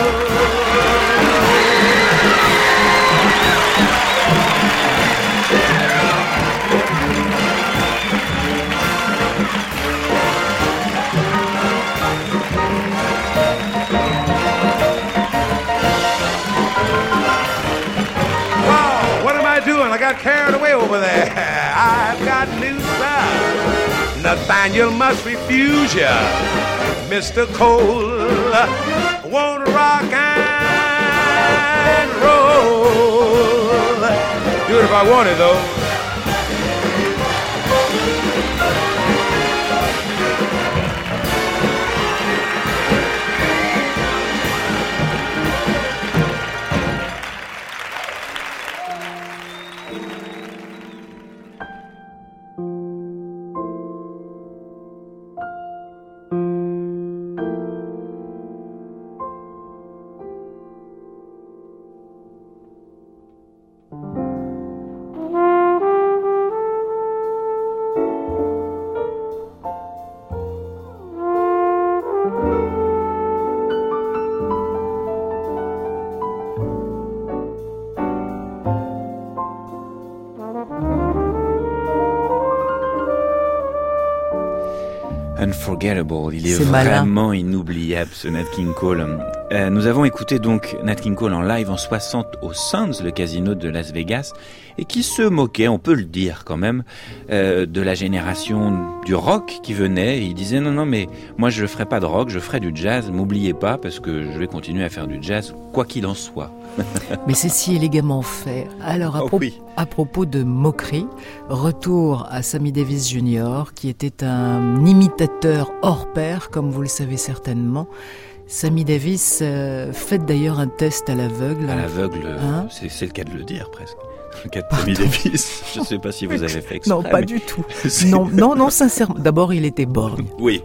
I got carried away over there. I've got new stuff. Nathaniel must refuse ya. Mister Cole won't rock and roll. Do it if I wanted though.
Unforgettable, il est,
C'est
vraiment
malin.
inoubliable ce Nat King Cole. Euh, nous avons écouté donc Nat King Cole en live en soixante au Sands, le casino de Las Vegas, et qui se moquait, on peut le dire quand même, euh, de la génération du rock qui venait. Et il disait non non mais moi je ferai pas de rock, je ferai du jazz, m'oubliez pas parce que je vais continuer à faire du jazz quoi qu'il en soit.
Mais c'est si élégamment fait. Alors, à,
Oh
pro-
oui.
à propos de moquerie, retour à Sammy Davis junior, qui était un imitateur hors pair, comme vous le savez certainement. Sammy Davis euh, fait d'ailleurs un test à l'aveugle.
À l'aveugle,
Hein
c'est, c'est le cas de le dire presque. Le cas de Sammy Davis, je ne sais pas si vous avez fait exprès.
Non, pas
mais
du tout.
c'est-
Non, non, non, sincèrement. D'abord, il était borgne.
Oui.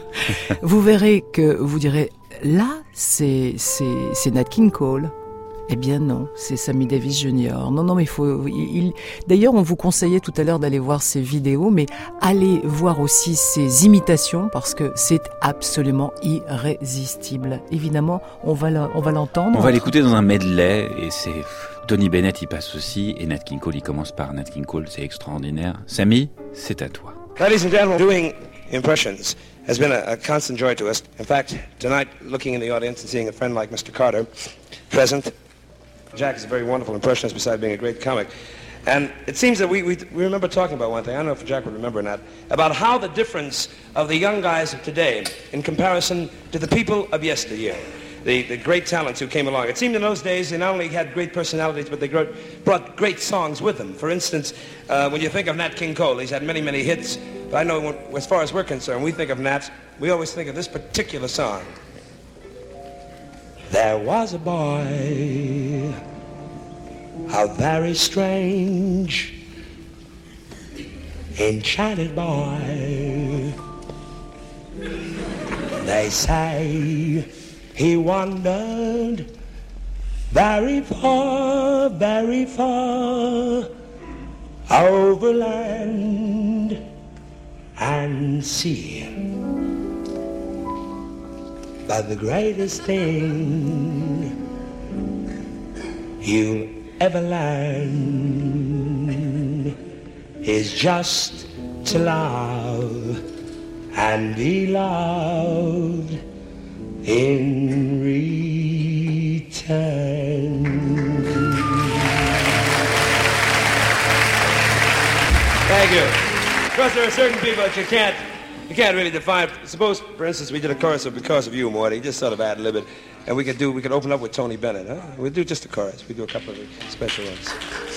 Vous verrez que vous direz, là, c'est, c'est, c'est Nat King Cole. Eh bien non, c'est Sammy Davis junior Non, non, mais il faut... Il, il- D'ailleurs, on vous conseillait tout à l'heure d'aller voir ses vidéos, mais allez voir aussi ses imitations, parce que c'est absolument irrésistible. Évidemment, on va, la- on va l'entendre.
On va l'écouter dans un medley et c'est Tony Bennett y passe aussi et Nat King Cole il commence par Nat King Cole, c'est extraordinaire. Sammy, c'est à toi.
Ladies and gentlemen, doing impressions has been a, a constant joy to us. In fact, tonight, looking in the audience and seeing a friend like Mister Carter present, Jack is a very wonderful impressionist besides being a great comic. And it seems that we, we, we remember talking about one thing, I don't know if Jack would remember or not, about how the difference of the young guys of today in comparison to the people of yesteryear, the, the great talents who came along. It seemed in those days they not only had great personalities, but they gro- brought great songs with them. For instance, uh, when you think of Nat King Cole, he's had many, many hits. But I know when, as far as we're concerned, when we think of Nat, we always think of this particular song. There was a boy, how very strange, enchanted boy. They say he wandered very far, very far, over land and sea. But the greatest thing you'll ever learn is just to love and be loved in return. Thank you. Because there are certain people that you can't You can't really define. Suppose, for instance, we did a chorus of Because of You, Morty, just sort of ad-lib it, and we could do, we could open up with Tony Bennett, huh? We'll do just a chorus. We do a couple of special ones.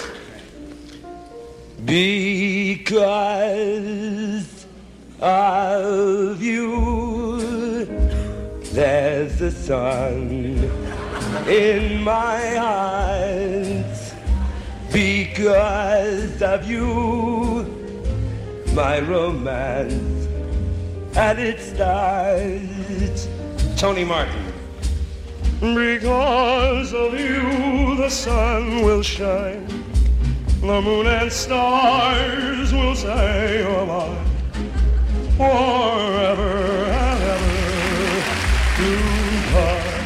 Because of you, there's the sun in my eyes. Because
because of you, my romance at its start. Tony Martin. Because of you, the sun will shine, the moon and stars will say, oh my, forever and ever to part.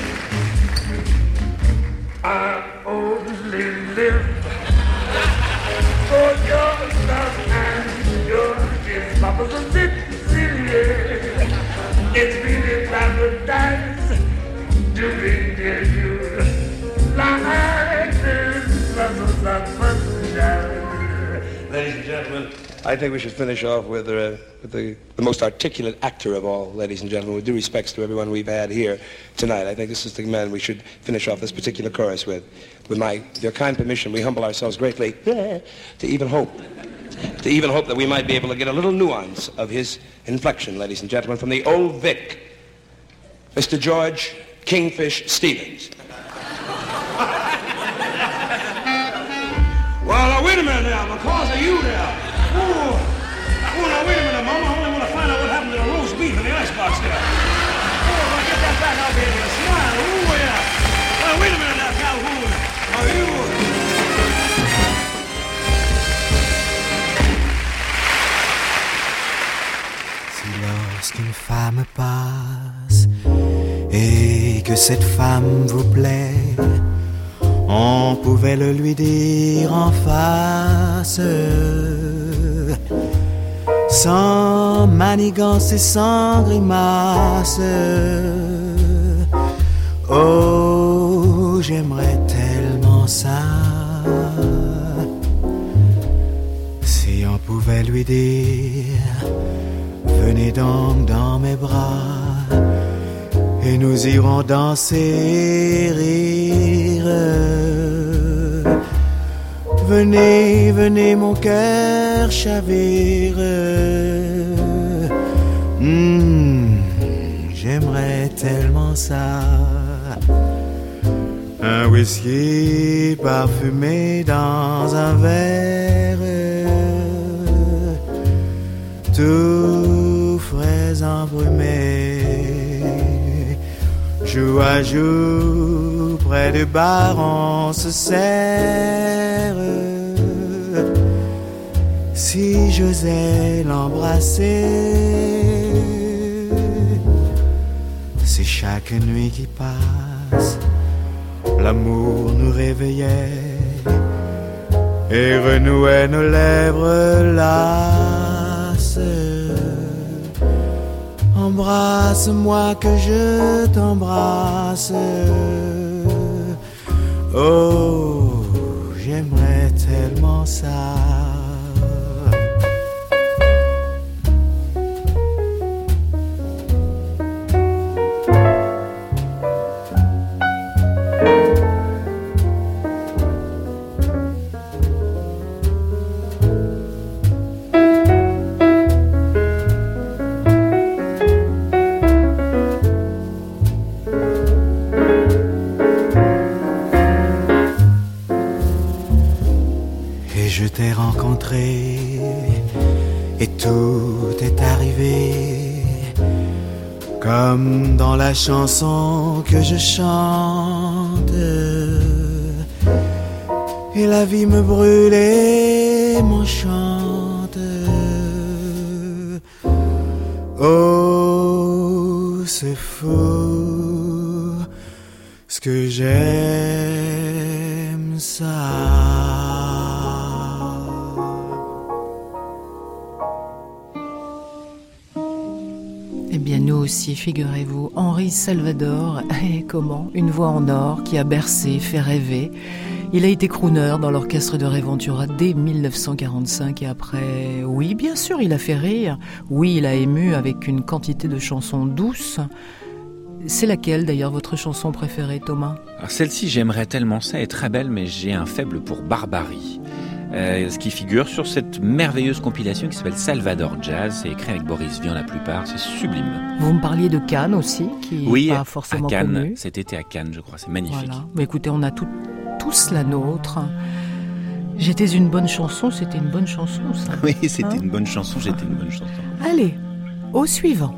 I only live for your love and your kiss. Papa's a Sicily. It's really paradise to be near you. Like this, love, love, love. Ladies and gentlemen, I think we should finish off with, uh, with the, the most articulate actor of all, ladies and gentlemen, with due respects to everyone we've had here tonight. I think this is the man we should finish off this particular chorus with. With my, your kind permission, we humble ourselves greatly to even hope, to even hope that we might be able to get a little nuance of his inflection, ladies and gentlemen, from the old Vic, Mister George Kingfish Stevens. Well, now, wait a minute now, because of you now. Oh, oh, now, wait a minute, Mama. I only want to find out what happened to the roast beef in the icebox there. Oh, if I get that back, I'll be able to smile. Oh, yeah. Well, wait a minute now, Calhoun. Are you...
Si lorsqu'une femme passe et que cette femme vous plaît, on pouvait le lui dire en face, sans manigance et sans grimace. Oh, j'aimerais tellement ça, si on pouvait lui dire, venez donc dans mes bras, et nous irons danser et rire. Venez, venez, mon cœur chavire. Mmh, j'aimerais tellement ça. Un whisky parfumé dans un verre, tout frais embrumé. Jour à jour, près du bar, on se serre. Si j'osais l'embrasser, si chaque nuit qui passe, l'amour nous réveillait et renouait nos lèvres lasses. Embrasse-moi que je t'embrasse. Oh, j'aimerais tellement ça. Et tout est arrivé comme dans la chanson que je chante. Et la vie me brûle et m'enchante. Oh, c'est fou ce que j'aime ça.
Eh bien, nous aussi, figurez-vous, Henri Salvador, et comment, une voix en or qui a bercé, fait rêver. Il a été crooner dans l'orchestre de Ray Ventura dès dix-neuf cent quarante-cinq et après, oui, bien sûr, il a fait rire. Oui, il a ému avec une quantité de chansons douces. C'est laquelle, d'ailleurs, votre chanson préférée, Thomas ?
Alors, celle-ci, j'aimerais tellement ça, est très belle, mais j'ai un faible pour Barbarie. Euh, ce qui figure sur cette merveilleuse compilation qui s'appelle Salvador Jazz. C'est écrit avec Boris Vian la plupart, c'est sublime.
Vous me parliez de Cannes aussi, qui n'est
oui,
pas forcément
à Cannes,
connu.
cet été à Cannes, je crois, c'est magnifique.
Voilà. Mais écoutez, on a tout, tous la nôtre. J'étais une bonne chanson, c'était une bonne chanson, ça.
Oui, c'était
Hein
une bonne chanson, j'étais une bonne chanson.
Allez, au suivant.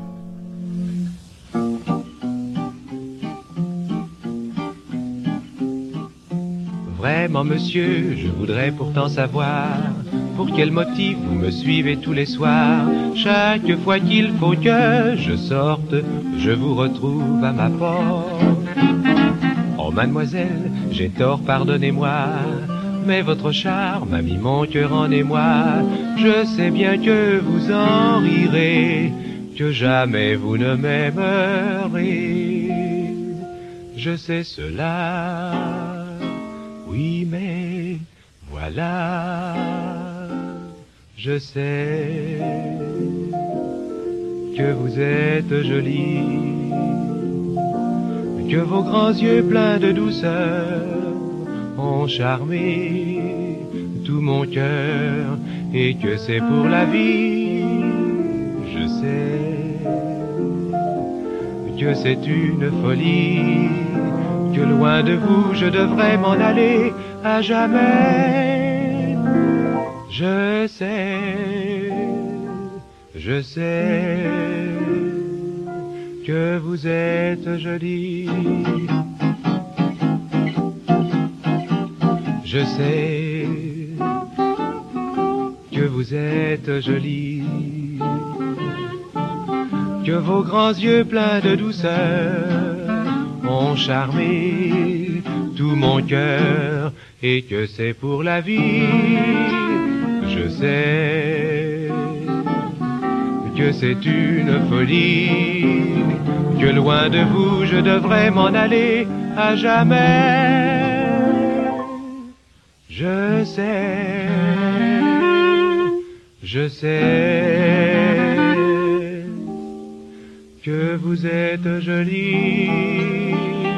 Vraiment, monsieur, je voudrais pourtant savoir pour quel motif vous me suivez tous les soirs. Chaque fois qu'il faut que je sorte, je vous retrouve à ma porte. Oh, mademoiselle, j'ai tort, pardonnez-moi, mais votre charme a mis mon cœur en émoi. Je sais bien que vous en rirez, que jamais vous ne m'aimerez. Je sais cela, oui, mais voilà, je sais que vous êtes jolie, que vos grands yeux pleins de douceur ont charmé tout mon cœur et que c'est pour la vie. Je sais que c'est une folie, que loin de vous je devrais m'en aller à jamais. Je sais, je sais que vous êtes jolie. Je sais que vous êtes jolie, que vos grands yeux pleins de douceur ont charmé tout mon cœur et que c'est pour la vie. Je sais que c'est une folie, que loin de vous je devrais m'en aller à jamais. Je sais, je sais que vous êtes jolie.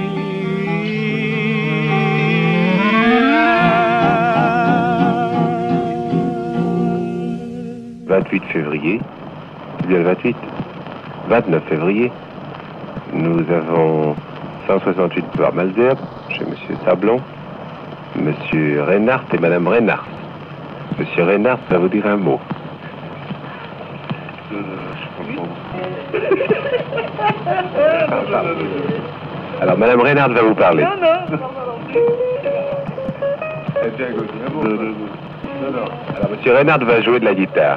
vingt-huit février, bien le vingt-huit, vingt-neuf février, nous avons cent soixante-huit boulevard Malesherbes, chez Monsieur Sablon, Monsieur Reinhardt et Madame Reinhardt. Monsieur Reinhardt va vous dire un mot. Euh, je comprends. Alors, Madame Reinhardt va vous parler.
Non, non,
Eh bien, non, non, non. Alors, Monsieur Reinhardt va jouer de la guitare.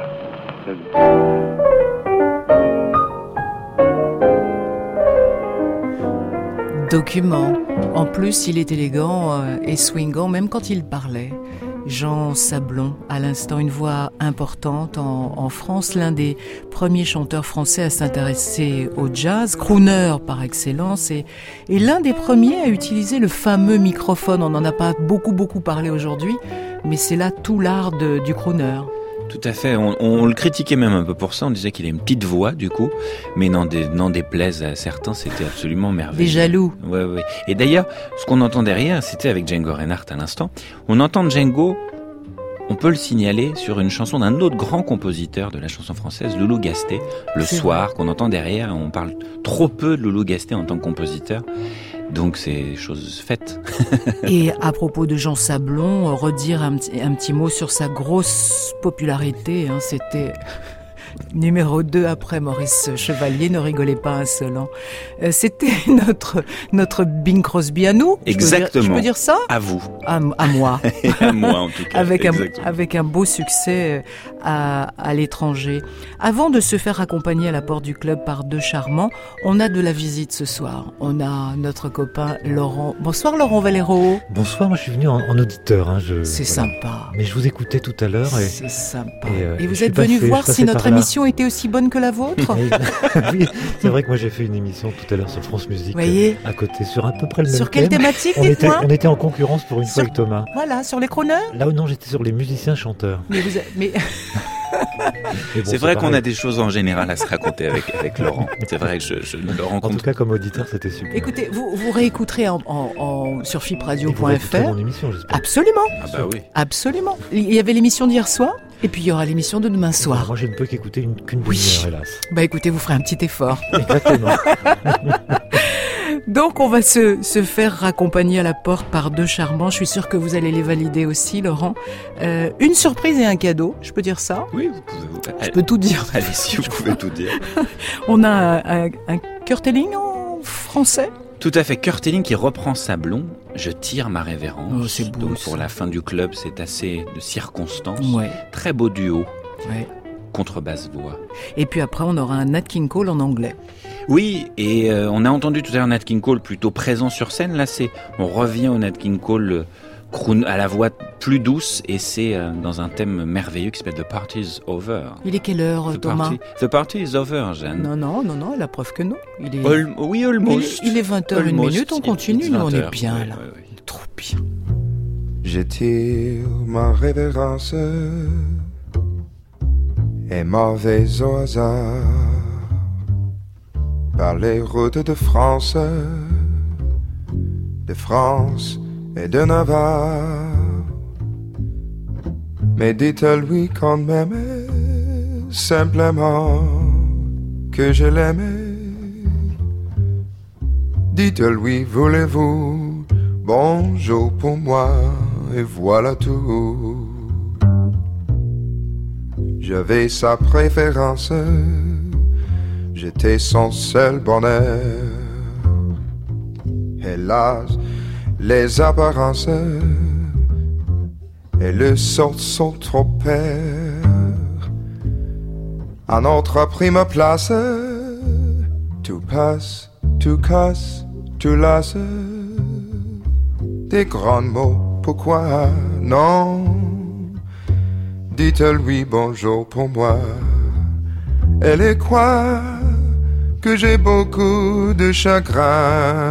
Document. En plus, il est élégant euh, et swingant, même quand il parlait. Jean Sablon, à l'instant, une voix importante en, en France, l'un des premiers chanteurs français à s'intéresser au jazz, crooner par excellence, et, et l'un des premiers à utiliser le fameux microphone. On n'en a pas beaucoup, beaucoup parlé aujourd'hui, mais c'est là tout l'art de, du crooner.
Tout à fait, on, on le critiquait même un peu pour ça, on disait qu'il a une petite voix du coup, mais n'en, dé, n'en déplaise à certains, c'était absolument merveilleux.
Des jaloux.
Ouais, ouais. Et d'ailleurs, ce qu'on entend derrière, c'était avec Django Reinhardt à l'instant, on entend Django, on peut le signaler sur une chanson d'un autre grand compositeur de la chanson française, Loulou Gasté, Le c'est Soir, vrai. Qu'on entend derrière, on parle trop peu de Loulou Gasté en tant que compositeur. Donc c'est chose faite.
Et à propos de Jean Sablon, redire un, un petit mot sur sa grosse popularité, hein, c'était numéro deux après Maurice Chevalier, ne rigolez pas insolent. Euh, c'était notre notre Bing Crosby à nous.
Exactement.
Je peux dire, je peux dire ça ?
À vous.
À, à moi.
Et à moi en tout cas.
Avec un,
Exactement.
avec un beau succès à, à l'étranger. Avant de se faire accompagner à la porte du club par deux charmants, on a de la visite ce soir. On a notre copain Laurent. Bonsoir Laurent Valero.
Bonsoir, moi je suis venu en, en auditeur. Hein, je,
c'est
voilà.
sympa.
Mais je vous écoutais tout à l'heure. Et,
c'est sympa.
Et, euh,
et vous êtes venu passé, voir si notre émission était aussi bonne que la vôtre.
Oui, c'est vrai que moi j'ai fait une émission tout à l'heure sur France Musique.
Voyez,
à côté, sur à peu près le même
Sur quelle
thème.
thématique,
on était,
dites-moi
on était en concurrence pour une
sur...
fois avec Thomas.
Voilà, sur les crooners.
Là où non, j'étais sur les musiciens-chanteurs.
Mais vous, a... mais...
mais bon, c'est vrai qu'on a des choses en général à se raconter avec, avec Laurent. C'est vrai que je, je le rencontre.
En tout cas, comme auditeur, c'était super.
Écoutez, vous, vous réécouterez en, en, en, sur fip radio point f r.
Mon émission, j'espère.
Absolument.
Ah bah oui.
Absolument. Il y avait l'émission d'hier soir. Et puis il y aura l'émission de demain soir.
Alors moi je ne peux qu'écouter une, qu'une
oui.
demi-heure, hélas.
Bah écoutez, vous ferez un petit effort.
Exactement.
Donc on va se, se faire raccompagner à la porte par deux charmants. Je suis sûre que vous allez les valider aussi, Laurent. Euh, une surprise et un cadeau, je peux dire ça?
Oui, vous pouvez. Vous...
Je peux tout dire.
Allez-y, vous pouvez tout dire.
On a un, un, un curteling en français?
Tout à fait. Curteling qui reprend Sablon. Je tire ma révérence.
Oh, c'est beau.
Donc
ça.
pour la fin du club, c'est assez de circonstances.
Ouais.
Très beau duo.
Ouais.
Contrebasse voix.
Et puis après, on aura un Nat King Cole en anglais.
Oui, et euh, on a entendu tout à l'heure Nat King Cole plutôt présent sur scène. Là, c'est on revient au Nat King Cole euh, croon, à la voix plus douce, et c'est euh, dans un thème merveilleux qui s'appelle The Party's Over.
Il est quelle heure,
The
Thomas?
party, The Party is over, Jeanne.
Non, non, non, non, la preuve que non. Il est...
All, oui, almost.
Il est, il est vingt heures une minute, on continue, nous, on est bien
oui,
là.
Oui, oui.
Trop bien.
J'étire ma révérence et mauvais au hasard par les routes de France, de France et de Navarre. Mais dites-lui quand même simplement que je l'aimais. Dites-lui, voulez-vous bonjour pour moi, et voilà tout. J'avais sa préférence, j'étais son seul bonheur. Hélas, les apparences et le sort sont trop pères. À notre prime place, tout passe, tout casse, tout lasse. Des grands mots, pourquoi non? Dites-lui bonjour pour moi. Elle est quoi? Que j'ai beaucoup de chagrin.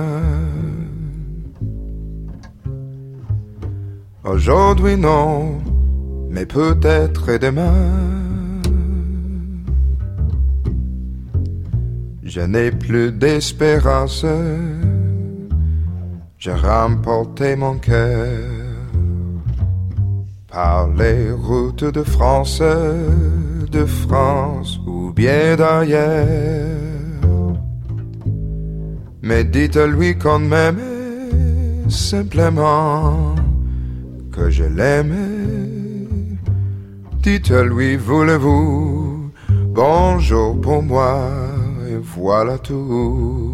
Aujourd'hui non, mais peut-être demain. Je n'ai plus d'espérance. J'ai remporté mon cœur par les routes de France, de France ou bien d'ailleurs. Mais dites-lui quand même simplement que je l'aime. Dites-lui, voulez-vous bonjour pour moi, et voilà tout.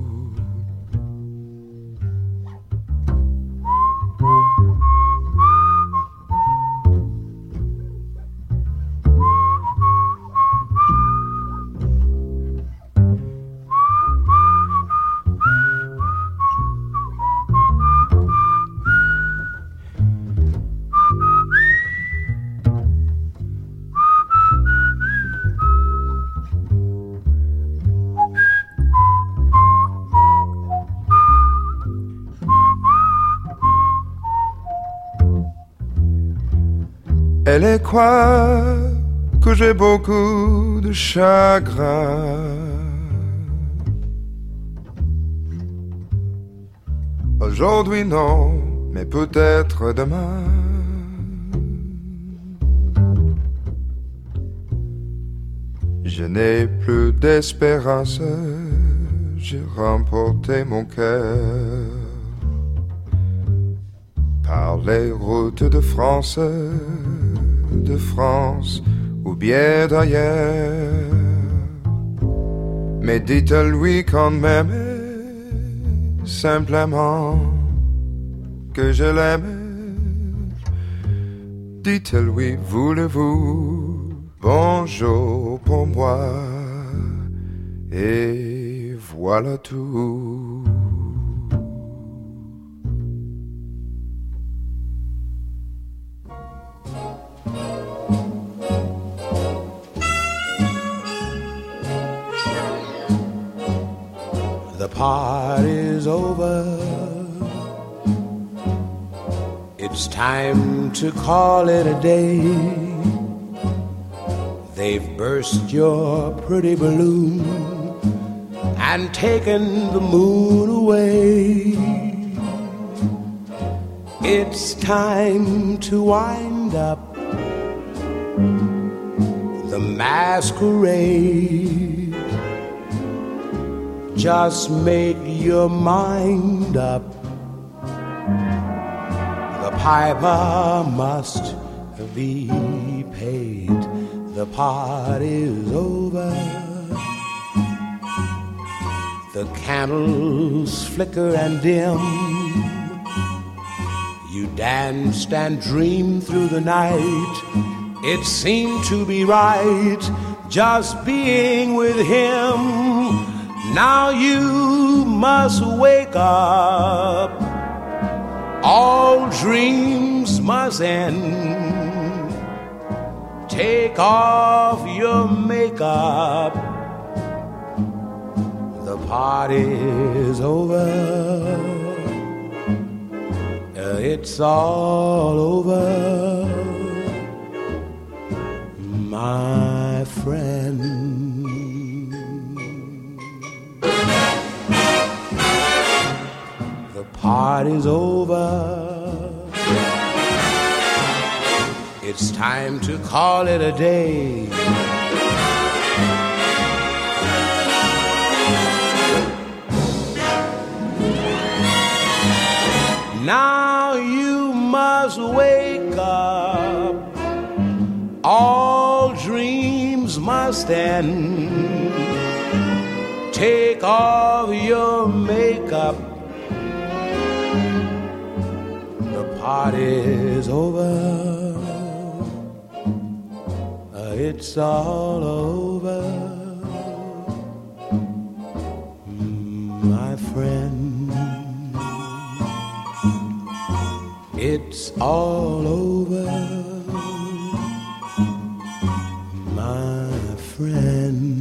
Elle est quoi? Que j'ai beaucoup de chagrin. Aujourd'hui non, mais peut-être demain. Je n'ai plus d'espérance, j'ai remporté mon cœur par les routes de France, de France ou bien d'ailleurs. Mais dites-lui quand même simplement que je l'aime. Dites-lui, voulez-vous bonjour pour moi, et voilà tout.
The party's over. It's time to call it a day. They've burst your pretty balloon and taken the moon away. It's time to wind up the masquerade. Just make your mind up. The piper must be paid. The party's over. The candles flicker and dim. You danced and dreamed through the night. It seemed to be right just being with him. Now you must wake up. All dreams must end. Take off your makeup. The party's over. It's all over, my friend. The party's over. It's time to call it a day. Now you must wake up. All dreams must end. Take off your makeup. The party's over. It's all over, my friend. It's all over, my friend.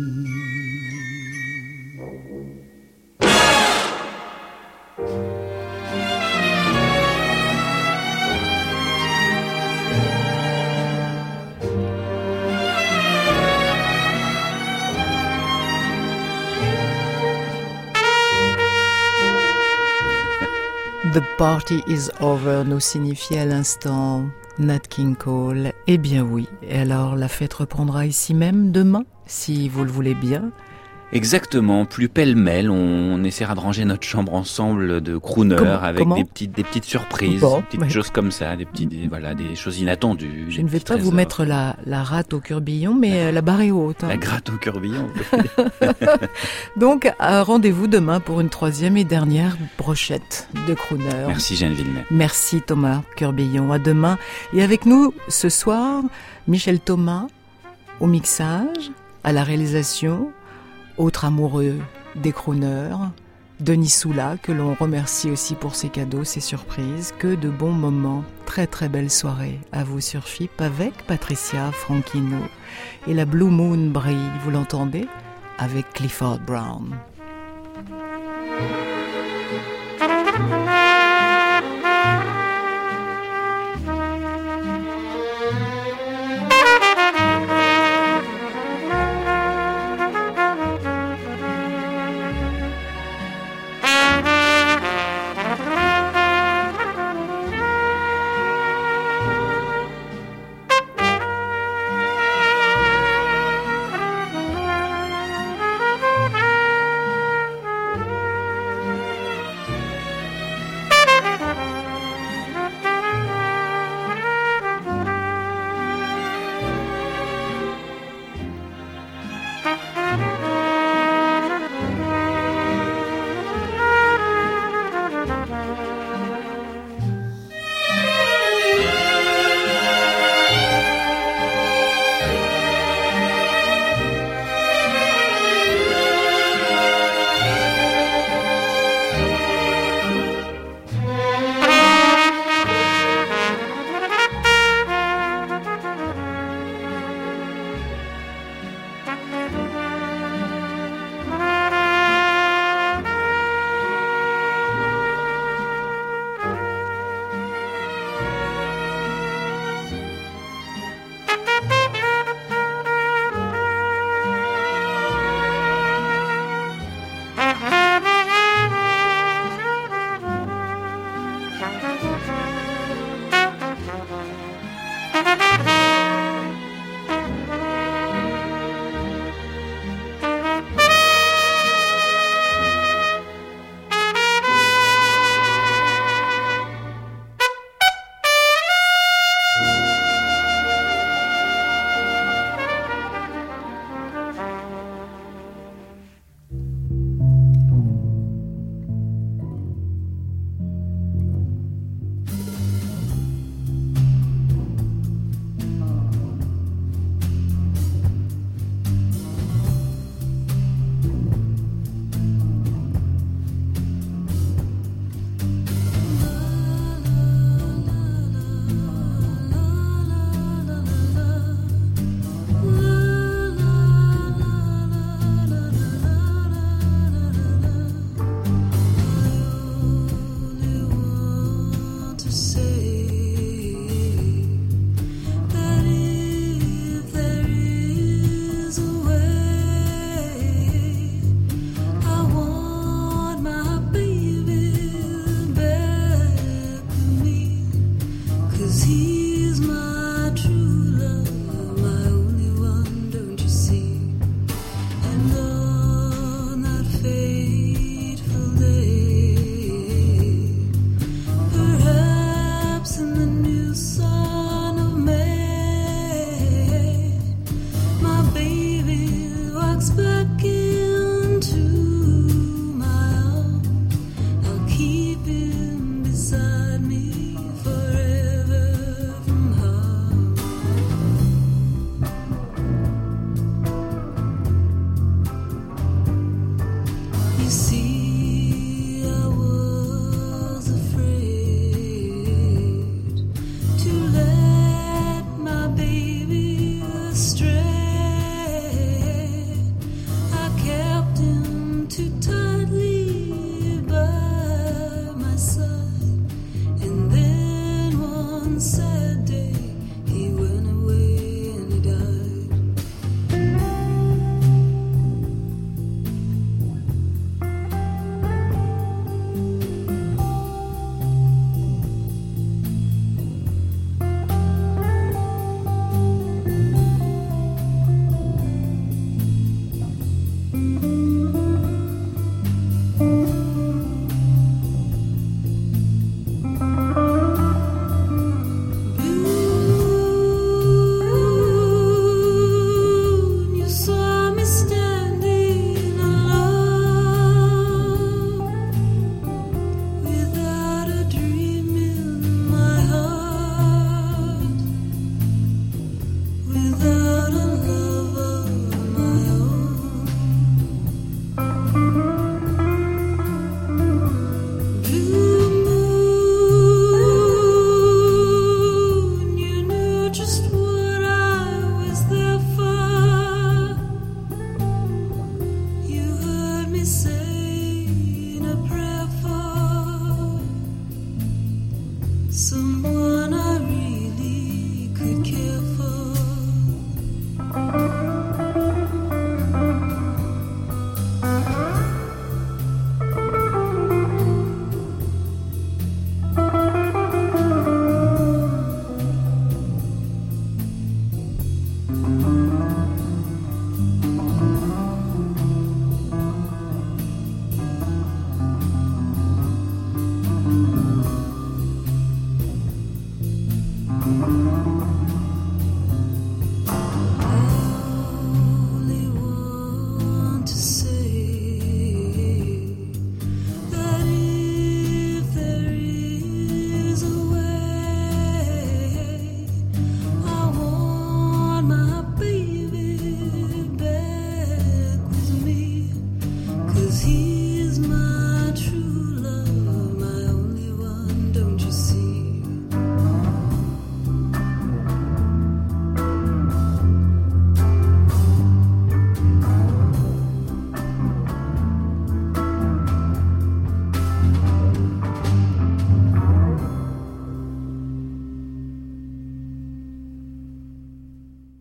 The party is over nous signifie à l'instant Nat King Cole. Eh bien oui, et alors la fête reprendra ici même demain, si vous le voulez bien.
Exactement, plus pêle-mêle, on, on essaiera de ranger notre chambre ensemble de crooners
Comment,
avec
comment
des petites des petites surprises,
bon,
des petites
ouais.
choses comme ça, des petits des, voilà, des choses inattendues.
Je ne vais pas vous mettre la, la rate au curbillon, mais euh, la barre est haute. Hein.
La gratte au curbillon.
Donc, euh, rendez-vous demain pour une troisième et dernière brochette de crooners.
Merci Jeanne Villeneuve.
Merci Thomas Curbillon. À demain. Et avec nous ce soir, Michel Thomas au mixage, à la réalisation. Autre amoureux des crooners, Denis Soula, que l'on remercie aussi pour ses cadeaux, ses surprises. Que de bons moments, très très belle soirée à vous sur F I P avec Patricia Franchino. Et la Blue Moon brille, vous l'entendez, avec Clifford Brown.